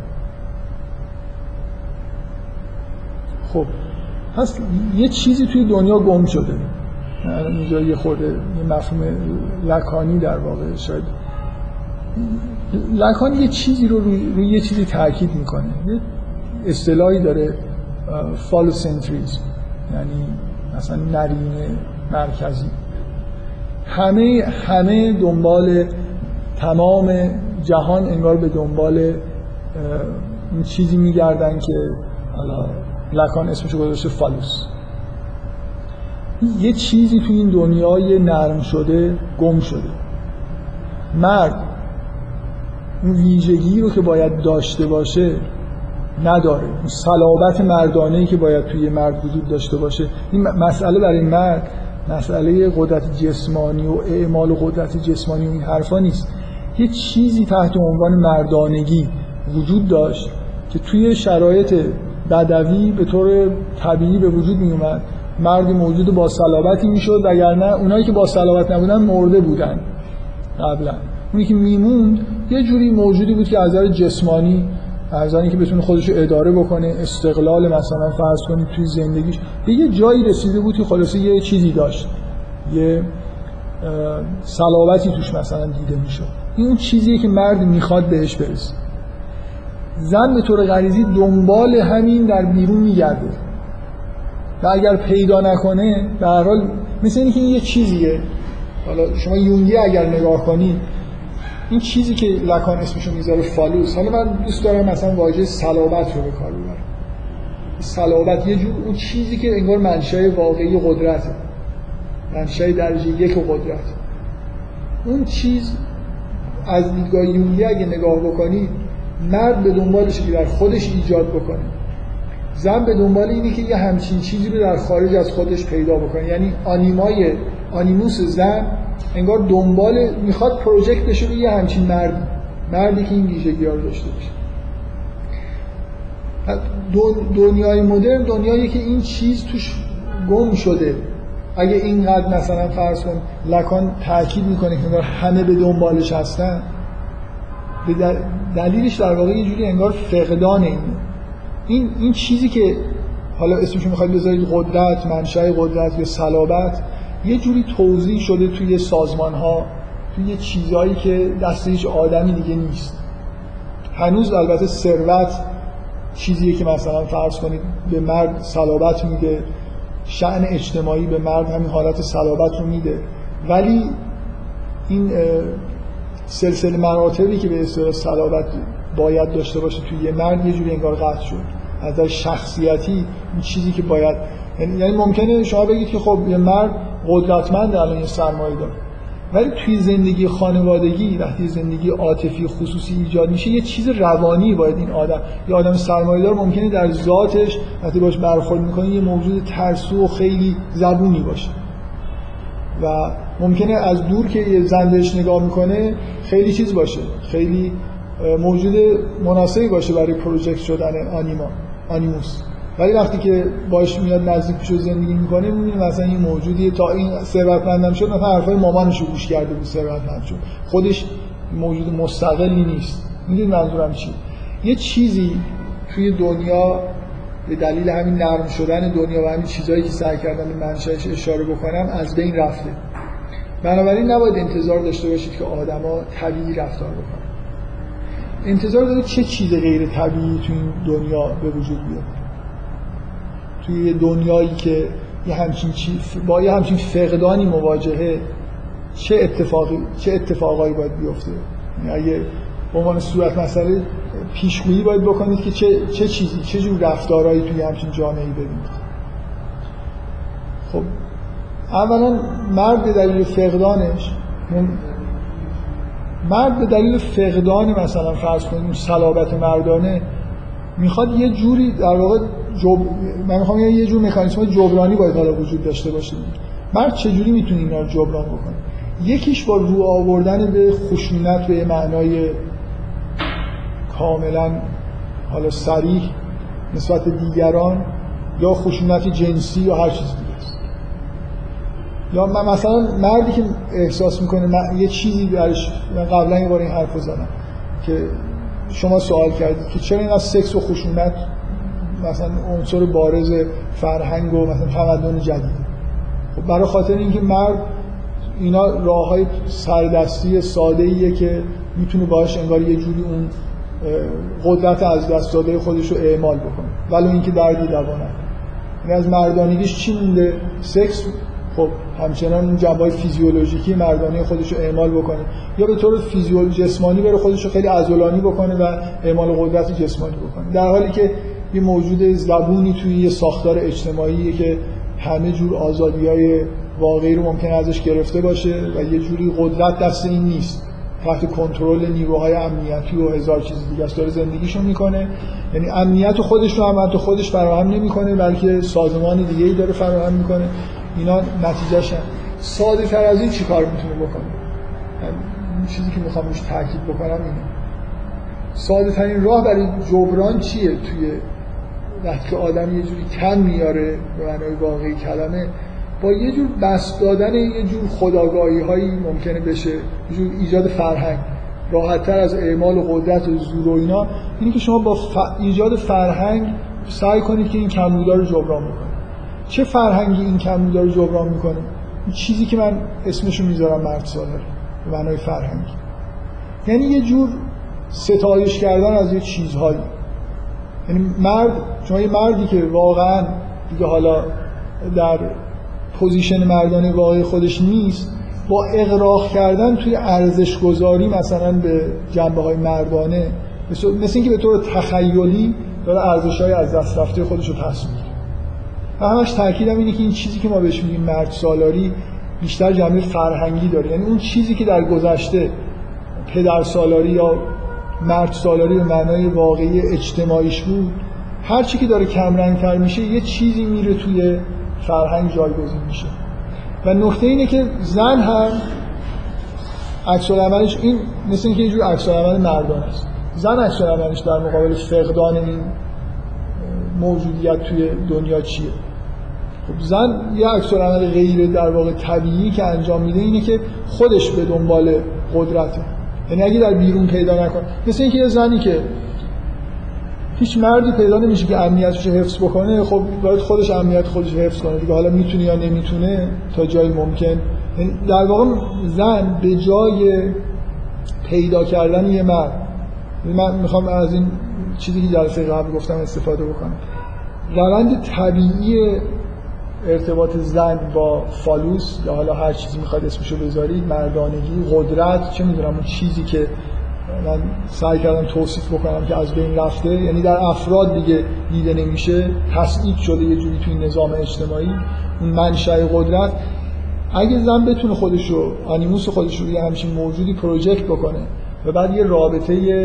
خب پس یه چیزی توی دنیا گم شده. اینجا یه خورده یه مفهوم لکانی در واقع شاید لکان یه چیزی رو روی, روی یه چیزی تاکید میکنه. یه اصطلاحی داره فالوسنتریزم، یعنی مثلا نرینه مرکزی. همه همه دنبال تمام جهان انگار به دنبال این چیزی میگردن که حالا لکان اسمشو گذاشته فالوس. یه چیزی تو این دنیای نرم شده گم شده. مرد اون ویژگی رو که باید داشته باشه نداره، اون صلابت مردانه‌ای که باید توی مرد وجود داشته باشه. این مسئله برای مرد مسئله قدرت جسمانی و اعمال و قدرت جسمانی و این حرفا نیست. یه چیزی تحت عنوان مردانگی وجود داشت که توی شرایط بدوی به طور طبیعی به وجود می اومد. مردی موجود با صلابتی میشد، وگرنه اونایی که با صلابت نبودن مرده بودن قبلا. اونی که میموند یه جوری موجودی بود که از نظر جسمانی، از نظر اینکه بتونه خودش رو اداره بکنه، استقلال مثلا فرض کنید توی زندگیش به یه جایی رسیده بود که خلاصه یه چیزی داشت، یه صلابتی توش مثلا دیده میشد. این اون چیزیه که مرد میخواد بهش برسه. زن به طور غریزی دنبال همین در بیرون میگرده و اگر پیدا نکنه به هر حال مثل اینکه این یه چیزیه. حالا شما یونگی اگر نگاه کنید این چیزی که لکان اسمشو میذاره فالوس، حالا من دوست دارم مثلا واژه صلابت رو به کار ببرم. صلابت یه جور اون چیزی که انگار منشأ واقعی قدرته، منشأ درجه یک قدرت. اون چیز از دیدگاه یونگی اگه نگاه بکنید مرد به دنبالش که در خودش ایجاد بکنه، زن به دنبال اینه که یه همچین چیزی رو در خارج از خودش پیدا بکنه. یعنی آنیمای آنیموس زن انگار دنبال میخواد پروژکت بشه به یه همچین مردی، مردی که این ویژگی‌ها رو داشته باشه. دنیای مدرن دنیایی که این چیز توش گم شده. اگه اینقدر مثلا فرض کن لکان تاکید میکنه که انگار همه به دنبالش هستن، به دلیلش در واقع یه جوری انگار فقدان اینه. این این چیزی که حالا اسمشو میخواید بذارید قدرت، منشأ قدرت یا صلابت، یه جوری توزیع شده توی سازمان‌ها، توی چیزایی که دست هیچ آدمی دیگه نیست. هنوز البته ثروت چیزیه که مثلا فرض کنید به مرد صلابت میده، شأن اجتماعی به مرد همین حالت صلابت رو میده، ولی این سلسله مراتبی که به اصطلاح صلابت باید داشته باشه توی یه مرد یه جوری انگار قطع شد. از نظر شخصیتی این چیزی که باید، یعنی ممکنه شما بگید که خب یه مرد قدرتمند الان یه سرمایه داره، ولی توی زندگی خانوادگی وقتی زندگی عاطفی خصوصی ایجاد میشه یه چیز روانی باید این آدم، یه آدم سرمایه‌دار ممکنه در ذاتش وقتی باش برخورد میکنه یه موجود ترسو و خیلی زبونی باشه و ممکنه از دور که یه زن بهش نگاه میکنه خیلی چیز باشه، خیلی موجود مناسبی باشه برای پروژکت شدن آنیما آنیموس، ولی وقتی که باش میاد نزدیک پیش زندگی میکنه میبینه مثلا این موجودیه. تا این ثروتمندم شد مثلا حرفای مامانش رو گوش کرده بود، ثروتمند شد، خودش موجود مستقلی نیست. میدونید منظورم چی؟ یه چیزی توی دنیا به دلیل همین نرم شدن دنیا و همین چیزایی که سعی کردم به منشأش اشاره بکنم از بین رفته. بنابراین نباید انتظار داشته باشید که آدما طبیعی رفتار بکنن. انتظار دارید چه چیز غیر طبیعی توی این دنیا به وجود بیاد؟ توی یه دنیایی که یه همچین چیز با یه همچین فقدانی مواجهه چه اتفاقی چه اتفاقایی باید بیفته؟ یعنی اگه به عنوان صورت مسئله پیشگویی باید بکنید که چه چه چیزی چه جور رفتارهایی توی همچین جامعه‌ای ببینید. خب اولا مرد به دلیل فقدانش مرد به دلیل فقدان مثلا فرض کنیم صلابت مردانه میخواد یه جوری در واقع جب... من میخوام یه جور مکانیسم جبرانی باید حالا وجود داشته باشه. مرد چجوری میتونه اینا رو جبران بکنه؟ یکیش با رو آوردن به خشونت به معنای کاملا حالا صریح نسبت دیگران یا خشونت جنسی یا هر چیز دیگه است. یا من مثلا مردی که احساس میکنه من یه چیزی درش، من قبلا یه بار این حرفو زدم که شما سوال کردید که چرا اینقدر سکس و خشونت مثلا عنصر بارز فرهنگ و مثلا تمدن جدیده. خب برای خاطر اینکه مرد اینا راههای سردستی ساده‌ایه که میتونه باهاش انگار یه جوری اون قدرت از دست داده خودش رو اعمال بکنه، ولی اینکه دردی دوانه. این از مردانگیش چی مونده؟ سکس خب همچنان اون جنبه‌های فیزیولوژیکی مردانه خودش رو اعمال بکنه، یا به طور فیزیول جسمانی بره خودش رو خیلی عضلانی بکنه و اعمال قدرت جسمانی بکنه، در حالی که یه موجود زبونی توی یه ساختار اجتماعیه که همه جور آزادی‌های واقعی رو ممکنه ازش گرفته باشه و یه جوری قدرت دست این نیست، تحت کنترل نیروهای امنیتی و هزار چیز دیگه است، داره زندگیشو میکنه. یعنی امنیت خودش رو هم تو خودش فراهم نمیکنه، بلکه سازمان دیگه‌ای داره فراهم میکنه. اینا نتیجه‌ش ساده تر از این چی کار میتونه بکنه؟ این چیزی که میخوام روش تاکید بکنم اینه، ساده ترین راه برای جبران چیه توی وقتی که آدم یه جوری کم میاره به معنای واقعی کلمه، با یه جور بس دادن یه جور خودآگاهی هایی ممکنه بشه، یه جور ایجاد فرهنگ راحت تر از اعمال و قدرت و زور و اینا. اینی که شما با ف... ایجاد فرهنگ سعی کنید که این کمبودا رو جبران بکنید. چه فرهنگی این کمبودا رو جبران میکنه؟ این چیزی که من اسمشو میذارم مرد سالار به معنای فرهنگ، یعنی یه جور ستایش کردن از یه چیزهایی. یعنی مرد، شما یه مردی که واقعا دیگه حالا در پوزیشن مردانه واقعی خودش نیست، با اغراق کردن توی ارزش گذاری مثلا به جنبه های مردانه، مثل اینکه به طور تخیلی داره ارزش های از دست رفته خودش رو پس میگیره. و همش تاکیدم اینه که این چیزی که ما بهش میگیم مرد سالاری بیشتر جنبه فرهنگی داره، یعنی اون چیزی که در گذشته پدر سالاری یا مرد سالاری به معنای واقعی اجتماعیش بود، هر چی که داره کمرنگ‌تر میشه یه چیزی میره توی فرهنگ جایگزین میشه. و نکته اینه که زن هم عکس‌العملش این مثل اینکه یه جور عکس‌العمل مردانه است. زن عکس‌العملش در مقابل فقدان این موجودیت توی دنیا چیه؟ خب زن یه عکس‌العمل غیر در واقع طبیعی که انجام میده اینه که خودش به دنبال قدرته. یعنی اگه در بیرون پیدا نکنه، مثل اینکه یه زنی که هیچ مردی پیدا نمیشه که امنیتش رو حفظ بکنه، خب باید خودش امنیت خودش حفظ کنه دیگه، حالا میتونه یا نمیتونه تا جایی ممکن. یعنی در واقع زن به جای پیدا کردن یه مرد، من میخوام از این چیزی که جلسه قبل گفتم استفاده بکنم، روند طبیعی ارتباط زن با فالوس یا حالا هر چیزی میخواد اسمشو بذارید، مردانگی، قدرت، چه میدونم اون چیزی که من سعی کردم توصیف بکنم که از بین رفته، یعنی در افراد دیگه دیده نمیشه، تثبیت شده یه جوری توی نظام اجتماعی، اون منشأ قدرت. اگه زن بتونه خودش رو، آنیموس خودش رو یه همچین موجودی پروژکت بکنه و بعد یه رابطه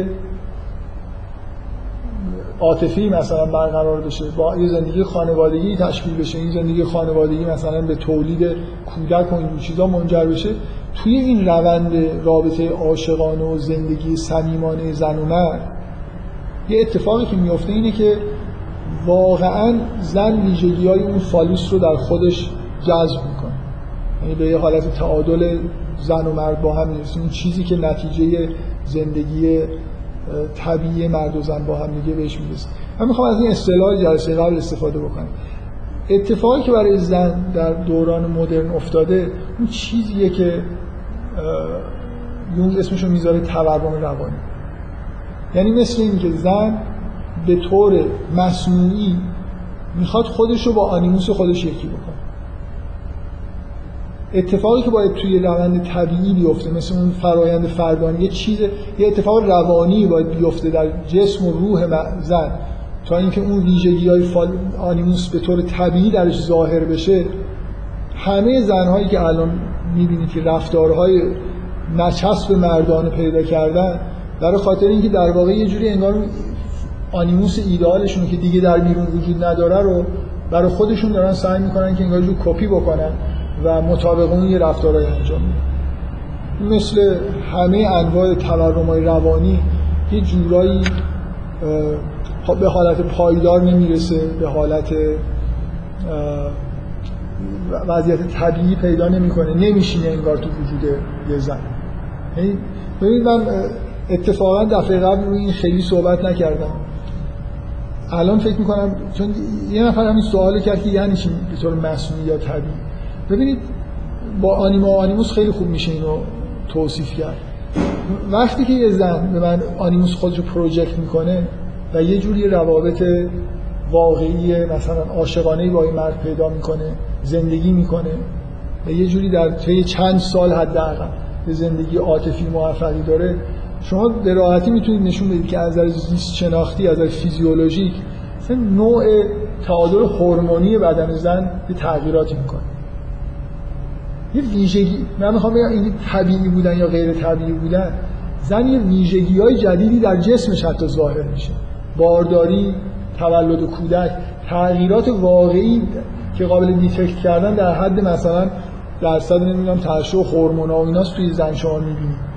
عاطفی مثلا برقرار بشه، با یه زندگی خانوادگی تشکیل بشه، این زندگی خانوادگی مثلا به تولید کودک و این چیزا منجر بشه، توی این روند رابطه عاشقانه و زندگی صمیمانه زن و مرد یه اتفاقی که میفته اینه که واقعا زن ویژگی‌های اون فالوس رو در خودش جذب میکنه، یعنی به یه حالت تعادل زن و مرد با هم میرسه، اون چیزی که نتیجه زندگی طبیعی مرد و زن با هم دیگه بهش میرسه. من میخوام از این اصطلاح جلسه قبل استفاده بکنم. اتفاقی که برای زن در دوران مدرن افتاده اون چیزیه که یونگ اسمشو میذاره تورم روانی. یعنی مثل این که زن به طور مصنوعی میخواد خودشو با آنیموس خودش یکی بکنه. اتفاقی که باید توی روند طبیعی بیفته، مثل اون فرایند فردانی، یه چیز، یه اتفاق روانی باید بیفته در جسم و روح زن تا اینکه اون ویژگی‌های آنیموس به طور طبیعی درش ظاهر بشه. همه زن‌هایی که الان می‌بینید که رفتارهای نچسب مردانه پیدا کردن، برای خاطر اینکه در واقع یه جوری انگار آنیموس ایدئالشون که دیگه در بیرون وجود نداره رو برای خودشون دارن سعی می‌کنن که انگار جو کپی بکنن و مطابق اون یه رفتارهای انجام میدن. مثل همه انواع تورم‌های روانی یه جورایی به حالت پایدار نمیرسه، به حالت وضعیت طبیعی پیدا نمیکنه، نمیشینه انگار تو وجود یه زن. ببینید من اتفاقا دفعه قبل روی این خیلی صحبت نکردم، الان فکر میکنم چون یه نفر همین سوال کرد که یعنی چی به طور مصنوعی یا طبیعی. ببینید با آنیما و آنیموس خیلی خوب میشه اینو توصیف کرد. وقتی که یه زن به من آنیموس خودشو پروژکت میکنه و یه جوری روابط واقعی مثلا عاشقانه‌ای با این مرد پیدا میکنه، زندگی میکنه، و یه جوری در طی چند سال حداقل به زندگی عاطفی موفقی داره، شما به راحتی میتونید نشون بدید که از نظر زیست شناختی، از نظر فیزیولوژیک مثلا نوع تعادل هورمونی بدن زن یه تغییراتی میکنه. یه ویژگی، من میخوام بگم این طبیعی بودن یا غیر طبیعی بودن، زن یه ویژگی‌های جدیدی در جسمش حتی ظاهر میشه. بارداری، تولد کودک، تغییرات واقعی که قابل دیتکت کردن در حد مثلا درصد نمیدونم ترشح هورمون‌ها و ایناست توی زن شما میبینید.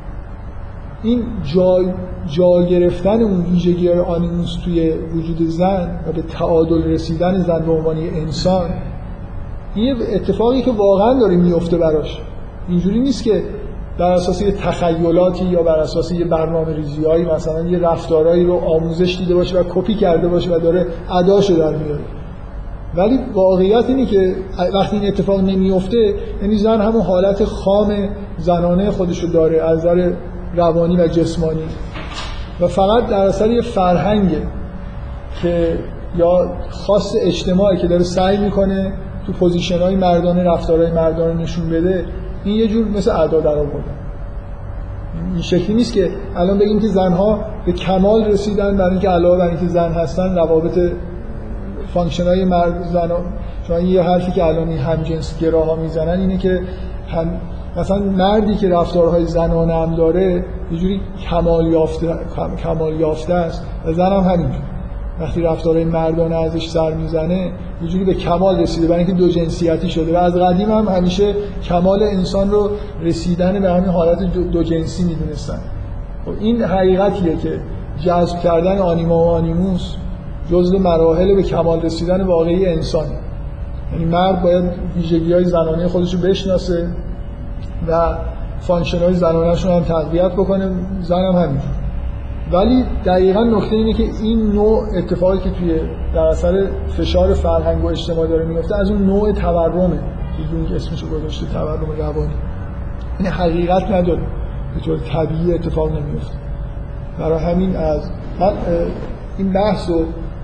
این جا جا گرفتن اون ویژگی‌های آنیموس توی وجود زن و به تعادل رسیدن زن به عنوان انسان، این اتفاقی که واقعا داره میفته براش. اینجوری نیست که بر اساس یه تخیلاتی یا بر اساس یه برنامه‌ریزی‌هایی مثلا یه رفتارهایی رو آموزش دیده باشه و کپی کرده باشه و داره اداشو در میاره. ولی واقعیت اینه که وقتی این اتفاق نمیفته، یعنی زن همون حالت خام زنانه خودشو داره از نظر روانی و جسمانی و فقط در اثر یه فرهنگه که یا خاص اجتماعی که داره سعی میکنه تو پوزیشن‌های مردانه رفتارهای مردانه نشون بده، این یه جور مثل ادا در آوردن. این شکلی نیست که الان بگیم که زنها به کمال رسیدن برای اینکه علاوه بر اینکه زن هستن روابط فانکشن‌های مرد زن ها. شما یه حرفی که الان این همجنس گراها میزنن اینه که هم مثلا مردی که رفتارهای زنانه هم داره یه جوری کمال یافته کمال یافته است و زن هم همینجور. وقتی رفتارهای مردانه ازش سر میزنه یه جوری به کمال رسیده برای اینکه دو جنسیتی شده و از قدیم هم همیشه کمال انسان رو رسیدن به همین حالت دو جنسی میدونستن. این حقیقتیه که جذب کردن آنیما و آنیموس جزء مراحل به کمال رسیدن واقعی انسان. یعنی مرد باید ویژگی‌های زنانه خودش رو بشناسه و فانکشن‌های زنانه‌شون هم تقویت بکنه، زن هم همینجور. ولی دقیقاً نکته اینه که این نوع اتفاقی که توی در اثر فشار فرهنگ و اجتماع داره میفته از اون نوع تورمه، که اسمشو گذاشته تورم روانی. این حقیقت نداره، به طور طبیعی اتفاق نمیفته. برای همین از من این بحثو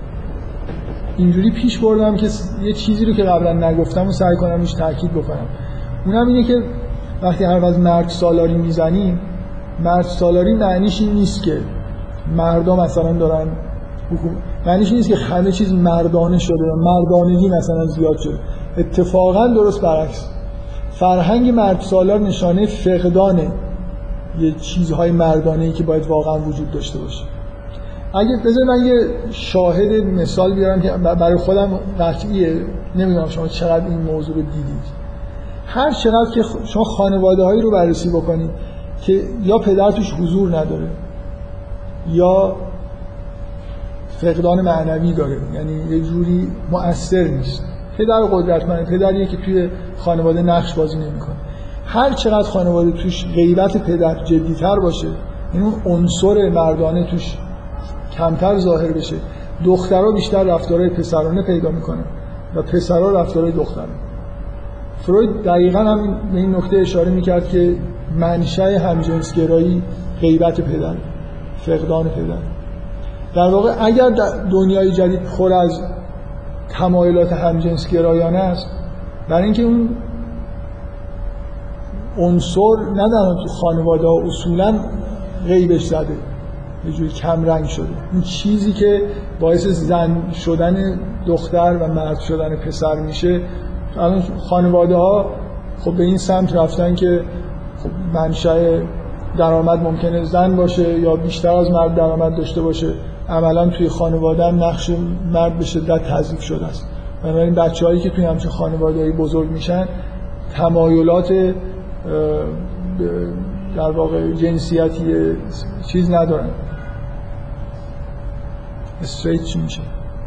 اینجوری پیش بردم که یه چیزی رو که قبلا نگفتم و سعی کنم روش تاکید بکنم. اونم اینه که وقتی حرف از مرد سالاری میزنیم، مرد سالاری معنیش این نیست که مردم مثلا دارن حکومت، معنیش نیست که همه چیز مردانه شده و مردانگی مثلا زیاد شده. اتفاقا درست برعکس. فرهنگ مرد سالار نشانه فقدان یه چیزهای مردانه‌ای که باید واقعا وجود داشته باشه. اگه بذار من یه شاهد مثال بیارم که برای خودم قطعیه، نمیدونم شما چقدر این موضوع رو دیدید. هر چقدر که شما خانواده‌هایی رو بررسی بکنید که یا پدر توش حضور نداره یا فقدان معنوی داره، یعنی یه جوری مؤثر نیست. پدر قدرتمند، پدریه که توی خانواده نقش بازی نمی‌کنه. هر چقدر خانواده توش غیبت پدر جدی‌تر باشه، این اون عنصر مردانه توش کمتر ظاهر بشه، دخترها بیشتر رفتارهای پسرانه پیدا میکنن و پسرها رفتارهای دخترانه. فروید دقیقاً هم به این نکته اشاره میکرد که منشأ همجنسگرایی غیبت پدر، فقدان پدر. در واقع اگر دنیای جدید پر از تمایلات همجنسگرایانه است، برای اینکه اون عنصر نه در خانواده ها اصولاً غیبش زده، یه جوری کم رنگ شده. این چیزی که باعث زن شدن دختر و مرد شدن پسر میشه، الان خانواده ها خب به این سمت رفتن که خب منشأ درآمد ممکنه زن باشه یا بیشتر از مرد درآمد داشته باشه. عملا توی خانواده هم نقش مرد به شدت تضعیف شده است. بنابراین بچه‌هایی که توی همچین خانواده‌ای بزرگ میشن تمایلات در واقع جنسیتی چیز ندارن. استریت چی میشه؟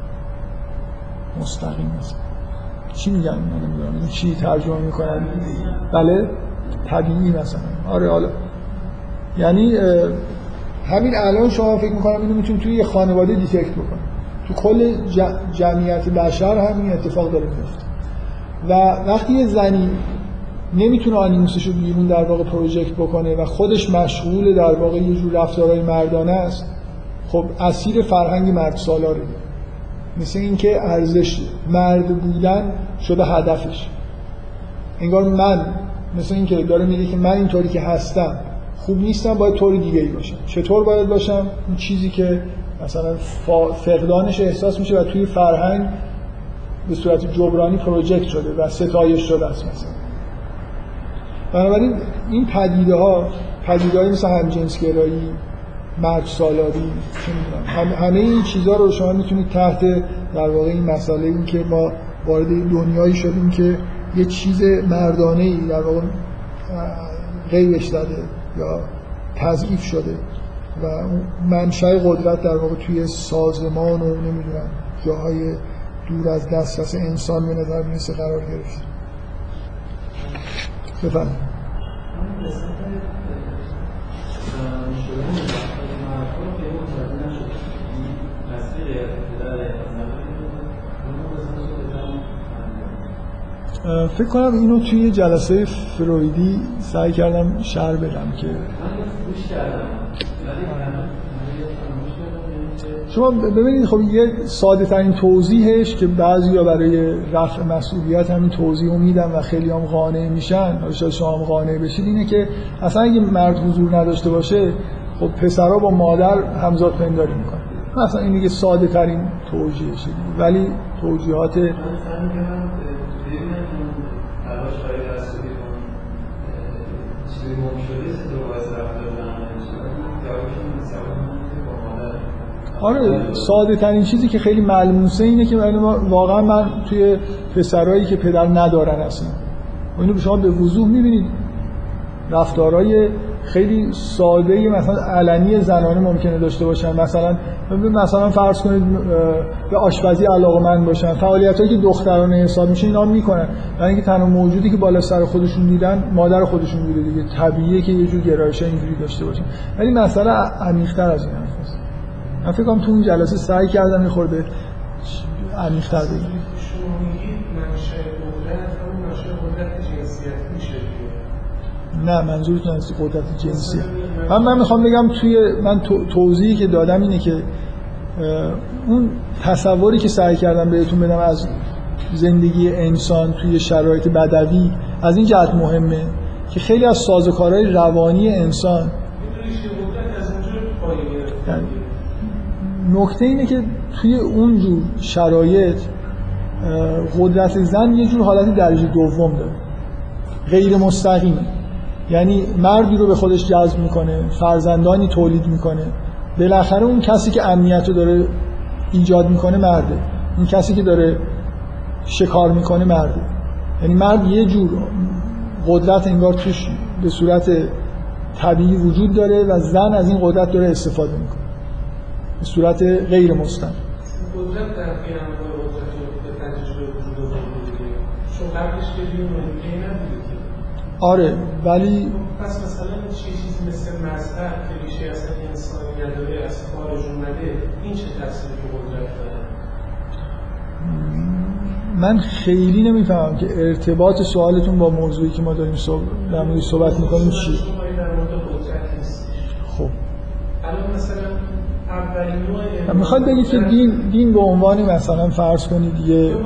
مستقیم مثلا چی میگن؟ من نمیدونم چی ترجمه میکنن. بله طبیعی مثلا. آره حالا یعنی همین الان شما فکر میکنم اینو میتونید توی یه خانواده دیتکت بکنید. تو کل جمعیت بشر همین اتفاق داره میفته. و وقتی یه زنی نمیتونه آنیموسش رو بیرون در واقع پروژکت بکنه و خودش مشغول در واقع یه جور رفتارهای مردانه است، خب اسیر فرهنگ مرد سالاره. مثل اینکه ارزش مرد بودن شده هدفش. انگار من مثل این که داره میگه که من اینطوری که هستم خوب نیستم، باید طور دیگه ای باشم. چطور باید باشم؟ این چیزی که مثلا فقدانش احساس میشه و توی فرهنگ به صورت جبرانی پروژکت شده و ستایش شده است مثلا. بنابراین این پدیده ها پدیده‌ای مثل همجنسگرایی، مرد سالاری، چه می‌دونم، همه این چیزها رو شما میتونید تحت در واقع این مسئله این که ما وارد دنیایی شدیم که یه چیز مردانه‌ای در واقع غیبش زده یا تضعیف شده و منشأ قدرت در واقع توی سازمان و نمیدونم جاهای دور از دسترس انسان به نظر میرسه قرار گرفت. بفرمایید. فکر کنم اینو توی جلسه فرویدی سعی کردم شرح بدم که شما ببینید خب یه ساده ترین توضیحش که بعضیا برای رفع مسئولیت همین توضیح رو میدن و خیلی هم قانع میشن، حالا شاید شما هم قانع بشید، اینه که اصلا اگه مرد حضور نداشته باشه خب پسرها با مادر همزاد پنداری میکنن. مثلا این دیگه ساده ترین توضیحشه، ولی توضیحات آره ساده ترین چیزی که خیلی ملموسه اینه که واقعا من توی پسرایی که پدر ندارن اصلا اینو شما به وضوح میبینید رفتارهای خیلی ساده‌ای مثلا علنی زنانه ممکنه داشته باشن، مثلا مثلا فرض کنید به آشپزی علاقه‌مند باشن، فعالیتایی که دخترانه حساب میشه اینا میکنن، یعنی اینکه تنها موجودی که بالا سر خودشون دیدن مادر خودشون بوده دیگه، طبیعیه که یه جور گرایش اینجوری داشته باشن. ولی مسئله عمیق‌تر از این هست. من فکر کنم تو اون جلسه سعی کردم یه خورده عمیق‌تر بگم. شما میگید منشأ قدرت همون منشأ قدرت جنسیت میشه. نه منظورتون از قدرت جنسی. من من میخوام بگم توی من توضیحی که دادم اینه که اون تصوری که سعی کردم بهتون بدم از زندگی انسان توی شرایط بدوی از این جهت مهمه که خیلی از سازوکارهای روانی انسان یعنی نکته اینه که توی اون جور شرایط قدرت زن یه جور حالت درجه دوم داره، غیر مستقیمه، یعنی مردی رو به خودش جذب میکنه، فرزندانی تولید میکنه، بالاخره اون کسی که امنیت رو داره ایجاد میکنه مرده، اون کسی که داره شکار میکنه مرده. یعنی مرد یه جور قدرت انگار توش به صورت طبیعی وجود داره و زن از این قدرت داره استفاده میکنه به صورت غیر مستقیم. قدرت در قیام قدرت رو به تجربه وجود آورده، چون قبلش که دیگه نبوده. آره ولی پس مثلا چه چیزی مثل مذهب که ریشه اصلا انسانی نداره از خارج اومده، این چه تأثیری به قدرت داره؟ من خیلی نمیفهمم که ارتباط سوالتون با موضوعی که ما داریم صحبت در موردش صحبت می‌کنیم چیه. در مورد قدرت نیست. خب الان مثلا اولین نوع میخواد بگید که دین دین به عنوان مثلا فرض کنید یه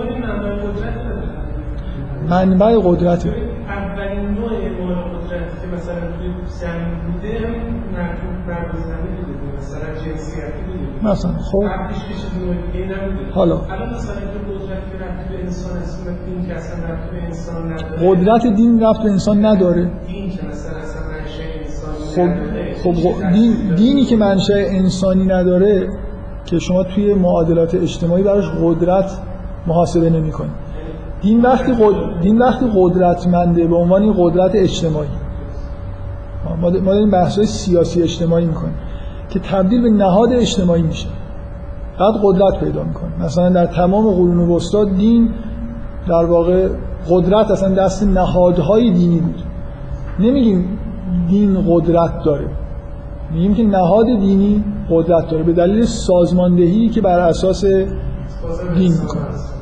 منبع قدرت اولین نوع مال قدرت که مثلا توی زمین بوده مرکوب بر زمین بوده، مثلا جنسیتی بوده مثلا. خب قبلش که چیز نوع دیگه نبوده. حالا الان مثلا که قدرت که رفت به انسان است، این که اصلا رفت به انسان نداره. قدرت دین رفت به انسان نداره. دین که مثلا اصلا منشأ انسانی نداره. خب خب دین دینی که منشأ انسانی نداره که شما توی معادلات اجتماعی براش قدرت محاسبه نمی‌کنید. دین وقتی قد... دین وقتی قدرتمنده به عنوان قدرت اجتماعی، ما داریم بحث‌های سیاسی اجتماعی می‌کنیم که تبدیل به نهاد اجتماعی میشه، بعد قدرت پیدا می‌کنه. مثلا در تمام قرون وسطا دین در واقع قدرت اصلا دست نهادهای دینی بود. نمیگیم دین قدرت داره، میگیم که نهاد دینی قدرت داره به دلیل سازماندهی که بر اساس دین می‌کنه.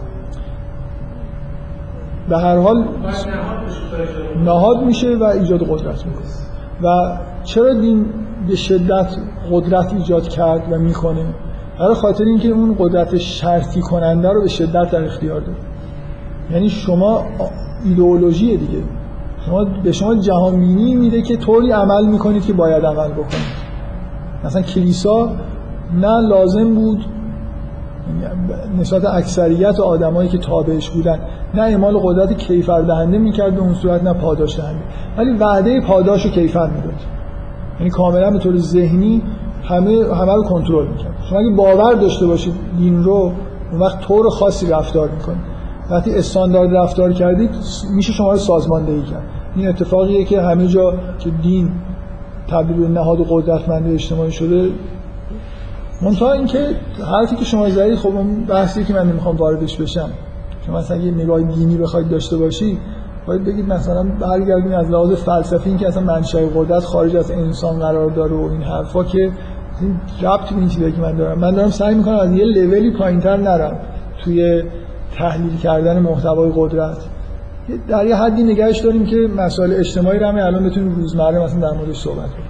به هر حال نهاد میشه و ایجاد قدرت میکنه. و چرا دین به شدت قدرت ایجاد کرد و میکنه؟ برای خاطر اینکه اون قدرت شرطی کننده رو به شدت در اختیار داره. یعنی شما ایدئولوژیه دیگه. شما به شما جهانبینی میده که طوری عمل میکنید که باید عمل بکنید. مثلا کلیسا نه لازم بود نسبت اکثریت آدمایی که تابعش بودن نه اعمال قدرت کیفر دهنده میکرد به اون صورت، نه پاداش دهنده، ولی وعده پاداش و کیفر میداد. یعنی کاملا به طور ذهنی همه همه رو کنترل میکرد. شما اگه باور داشته باشید دین رو، اون وقت طور خاصی رفتار میکنید. وقتی استاندارد رفتار کردید میشه شما رو سازماندهی کرد. این اتفاقیه که همه جا که دین تبدیل به نهاد قدرتمند اجتماعی شده. منتها اینکه حرفی که شما زدید، خب اون بحثی که من نمیخوام واردش بشم، شما مثلا یه نگاه دینی بخواید داشته باشی باید بگید مثلا برگردین از لحاظ فلسفی این که اصلا منشأ قدرت خارج از انسان قرار داره و این حرفا، که این ربط به این چیزی که من دارم من دارم سعی میکنم از یه لولی پایینتر نرم توی تحلیل کردن محتوای قدرت. در یه حدی نگهش داریم که مسائل اجتماعی رو هم الان بتونیم روزمره مثلا در موردش صحبت کنیم.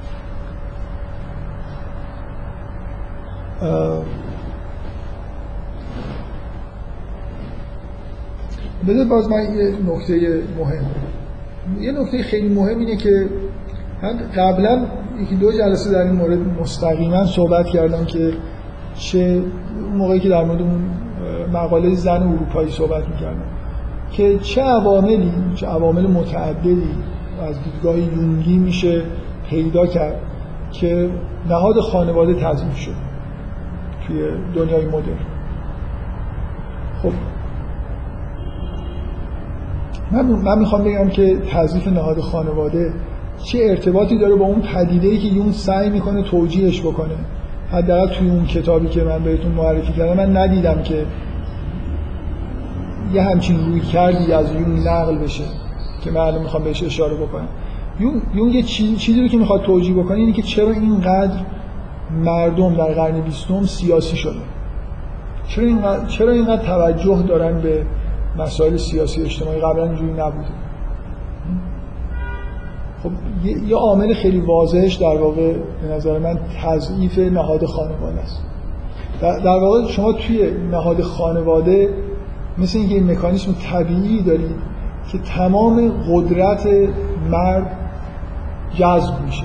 بذار باز من یه نکته مهم یه نکته خیلی مهم اینه که قبلا یکی دو جلسه در این مورد مستقیما صحبت کردم که چه موقعی که در مورد اون مقاله زن اروپایی صحبت میکردم که چه عواملی چه عوامل متعددی از دیدگاه یونگی میشه پیدا کرد که نهاد خانواده تضعیف شد توی دنیای مدرن. خب من من میخوام بگم که تضعیف نهاد خانواده چه ارتباطی داره با اون پدیده‌ای که یون سعی میکنه توجیهش بکنه. حداقل توی اون کتابی که من بهتون معرفی کردم من ندیدم که یه همچین روی کردی از یون نقل بشه که من الان میخوام بهش اشاره بکنم. یون یون یه چیزی رو که میخواد توجیه بکنه اینه که چرا اینقدر مردم در قرن بیستم سیاسی شدن، چرا اینقدر چرا اینقدر توجه دارن به مسائل سیاسی اجتماعی، قبلا اینجوری نبوده. خب یه عامل خیلی واضحش در واقع به نظر من تضعیف نهاد خانواده است. در, در واقع شما توی نهاد خانواده مثل اینکه این مکانیسم طبیعی دارید که تمام قدرت مرد جذب میشه،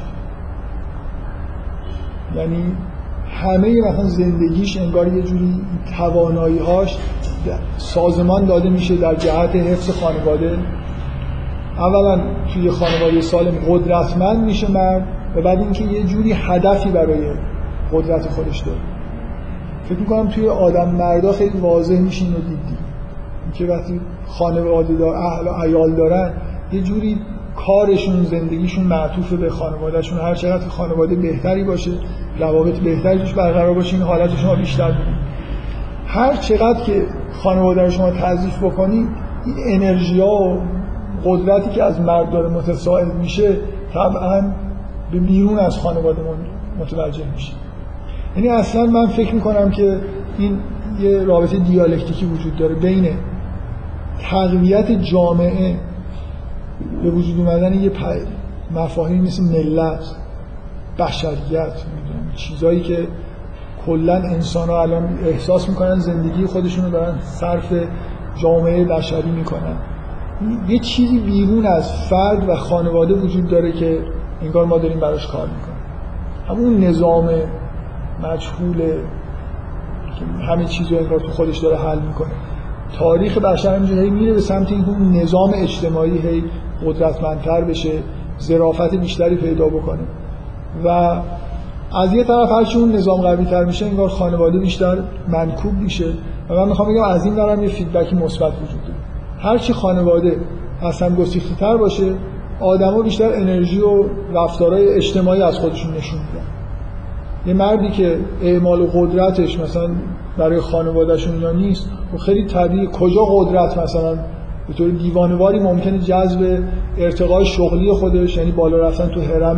یعنی همه مثلا زندگیش انگار یه جوری توانایی‌هاش سازمان داده میشه در جهت حفظ خانواده. اولا توی خانواده سالم قدرتمند میشه مرد و بعد اینکه یه جوری هدفی برای قدرت خودش داره. فکر میکنم توی آدم مردا خیلی واضح میشه اینو دیدی که وقتی خانواده دار اهل و عیال دارن یه جوری کارشون زندگیشون معطوف به خانوادهشون، هر چقدر خانواده بهتری باشه روابط بهتری توش برقرار باشه این حالت شما بیشتر ببینید. هر چقدر که خانواده رو شما تضعیف بکنید این انرژی‌ها و قدرتی که از مرد داره متساعد میشه طبعا به بیرون از خانواده متوجه میشه. یعنی اصلا من فکر میکنم که این یه رابطه دیالکتیکی وجود داره بین تقویت جامعه به وجود اومدن یه مفاهیمی مثل ملت، بشریت، چیزایی که کلا انسان‌ها الان احساس میکنن زندگی خودشون رو دارن صرف جامعه بشری میکنن. یه چیزی بیرون از فرد و خانواده وجود داره که انگار ما داریم براش کار میکنیم. همون نظام مجهوله که همه چیزو انگار تو خودش داره حل میکنه. تاریخ بشر همینجوری میره به سمت اینکه اون نظام اجتماعی هی قدرتمندتر بشه، ظرافت بیشتری پیدا بکنه و از یه طرف هرچی اون نظام قوی تر میشه انگار خانواده بیشتر منکوب میشه. و من میخوام بگم از این دارم یه فیدبکی مثبت وجود داره. هرچی خانواده اصلا گسیخته تر باشه آدما بیشتر انرژی و رفتارهای اجتماعی از خودشون نشون میدن. یه مردی که اعمال قدرتش مثلا برای خانوادهشون یا نیست و خیلی طبیعی کجا قدرت مثلا به طور دیوانه‌واری ممکنه جذب ارتقای شغلی خودش، یعنی بالا رفتن تو هرم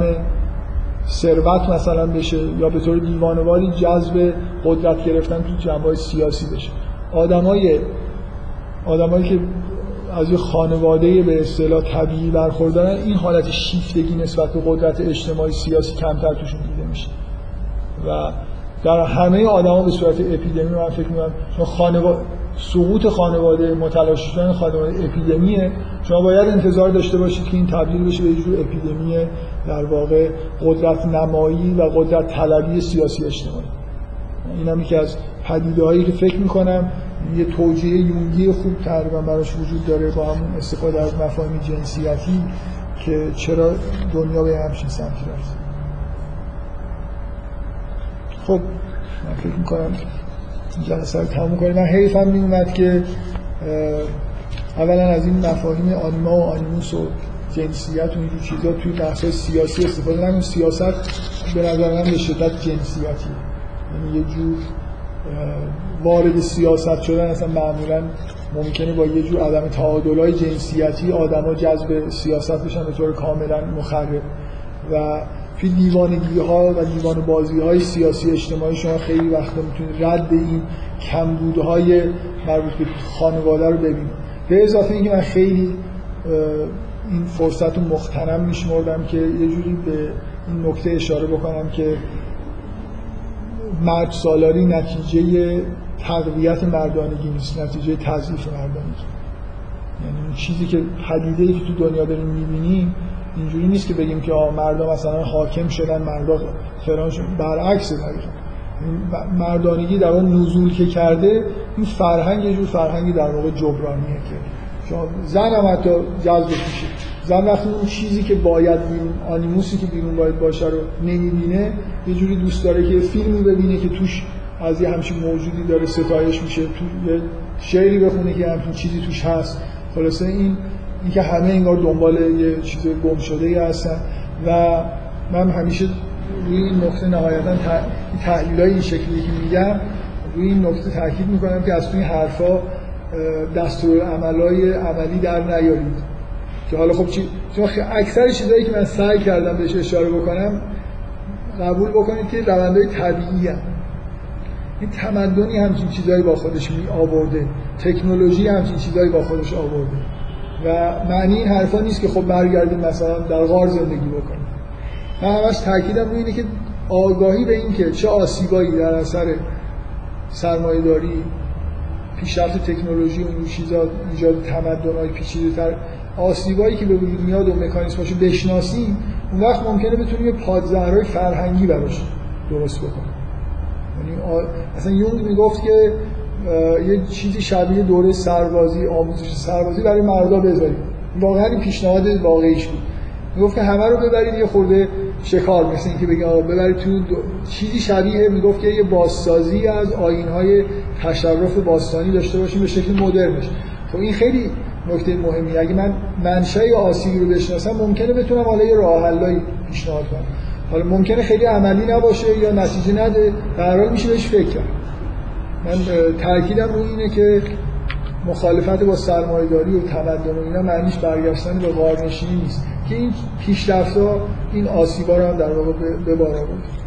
ثروت مثلا بشه، یا به طور دیوانه‌واری جذب قدرت گرفتن تو جنبه‌های سیاسی بشه. آدمای آدمایی که از یه خانواده به اصطلاح طبیعی برخوردارن این حالت شیفتگی نسبت به قدرت اجتماعی سیاسی کمتر توشون دیده میشه و در همه آدما به صورت اپیدمی من فکر می‌کنم، چون خانواده سقوط خانواده متلاشی شدن خانواده اپیدمیه، شما باید انتظار داشته باشید که این تبدیل بشه به یه جور اپیدمی در واقع قدرت نمایی و قدرت طلبی سیاسی اجتماعی. این هم یکی از پدیده‌هایی که فکر می‌کنم یه توجیه یونگی خوب تقریبا براش وجود داره با همون استفاده از مفاهیم جنسیتی که چرا دنیا به همچین سمتی رفت. خب من فکر می‌کنم جلسه رو تموم کنیم. من حیفم میومد که اولا از این مفاهیم آنیما و آنیموس و جنسیت و اینجور چیزا توی بحث‌های سیاسی استفاده نکنیم. سیاست به نظر من به شدت جنسیتیه، یعنی یه جور وارد سیاست شدن اصلا معمولا ممکنه با یه جور عدم تعادل‌های جنسیتی آدم‌ها جذب سیاست بشن به طور کاملا مخرب و توی دیوانگی‌ها و دیوان بازی‌های سیاسی اجتماعی شما خیلی وقتا میتونید رد این کمبودهای مربوط به خانواده رو ببینید. به اضافه اینکه من خیلی این فرصت رو مغتنم میشمردم که یه جوری به این نکته اشاره بکنم که مرد سالاری نتیجه تقویت مردانگی نیست، نتیجه تضعیف مردانگی. یعنی اون چیزی که پدیده‌ای که تو دنیا داریم می‌بینیم اینجوری نیست که بگیم که آه مردم مثلا حاکم شدن، مردم فلان شدن، برعکس دقیقاً مردانگی در واقع نزول که کرده این فرهنگ یه جور فرهنگی در واقع جبرانیه که شما زن هم حتی جذب میشه. زن وقتی اون چیزی که باید بیرون، آنیموسی که بیرون باید باشه رو نمیبینه، یه جوری دوست داره که فیلمی ببینه که توش از یه همچین موجودی داره ستایش میشه، تو یه شعری بخونه که همچین چیزی توش هست. خلاصه این اینکه همه انگار دنبال یه چیز گم شده‌ای هستن و من همیشه روی این نکته نهایتاً تحلیلای این شکلی که میگم روی این نکته تاکید میکنم که از توی حرفا دستورالعملای عملی در نیارید که حالا خب چی چون اکثر چیزایی که من سعی کردم بهش اشاره بکنم قبول بکنید که روندهای طبیعی هستند. این تمدنی همچین چیزایی با خودش می آورده، تکنولوژی همچین چیزایی با خودش آورده و معنی این حرفا نیست که خب برگردیم مثلا در غار زندگی بکنیم. من همش تاکیدم روی اینه که آگاهی به این که چه آسیبایی در اثر سرمایه‌داری، پیشرفت تکنولوژی و این چیزا ایجاد تمدن‌های پیچیده‌تر، آسیبایی که به وجود میاد و مکانیزماشو بشناسیم، اون وقت ممکنه بتونیم یه پادزهرهای فرهنگی براش درست بکنیم. یعنی اصلا یونگ میگفت که یه چیزی شبیه دوره سربازی، آموزش سربازی برای مردا بذاریم. واقعا این پیشنهاد واقعیش بود. میگفت که همه رو ببرید یه خورده شکار، مثل اینکه بگیم آقا ببرید تو دو... چیزی شبیه، میگفت که یه بازسازی از آیین‌های تشرف باستانی داشته باشیم به شکل مدرنش. خب این خیلی نکته مهمیه. اگه من منشأ آسیبی رو بشناسم ممکنه بتونم حالا یه راه حلایی پیشنهاد کنم. حالا ممکنه خیلی عملی نباشه یا نتیجه نده، در هر حال میشه بهش فکر کرد. من تاکیدم روی اینه که مخالفت با سرمایه‌داری و تمدن و اینا معنیش برگشتن به غارنشینی نیست که این پیشرفت‌ها این آسیبا رو هم در واقع به بار آورد.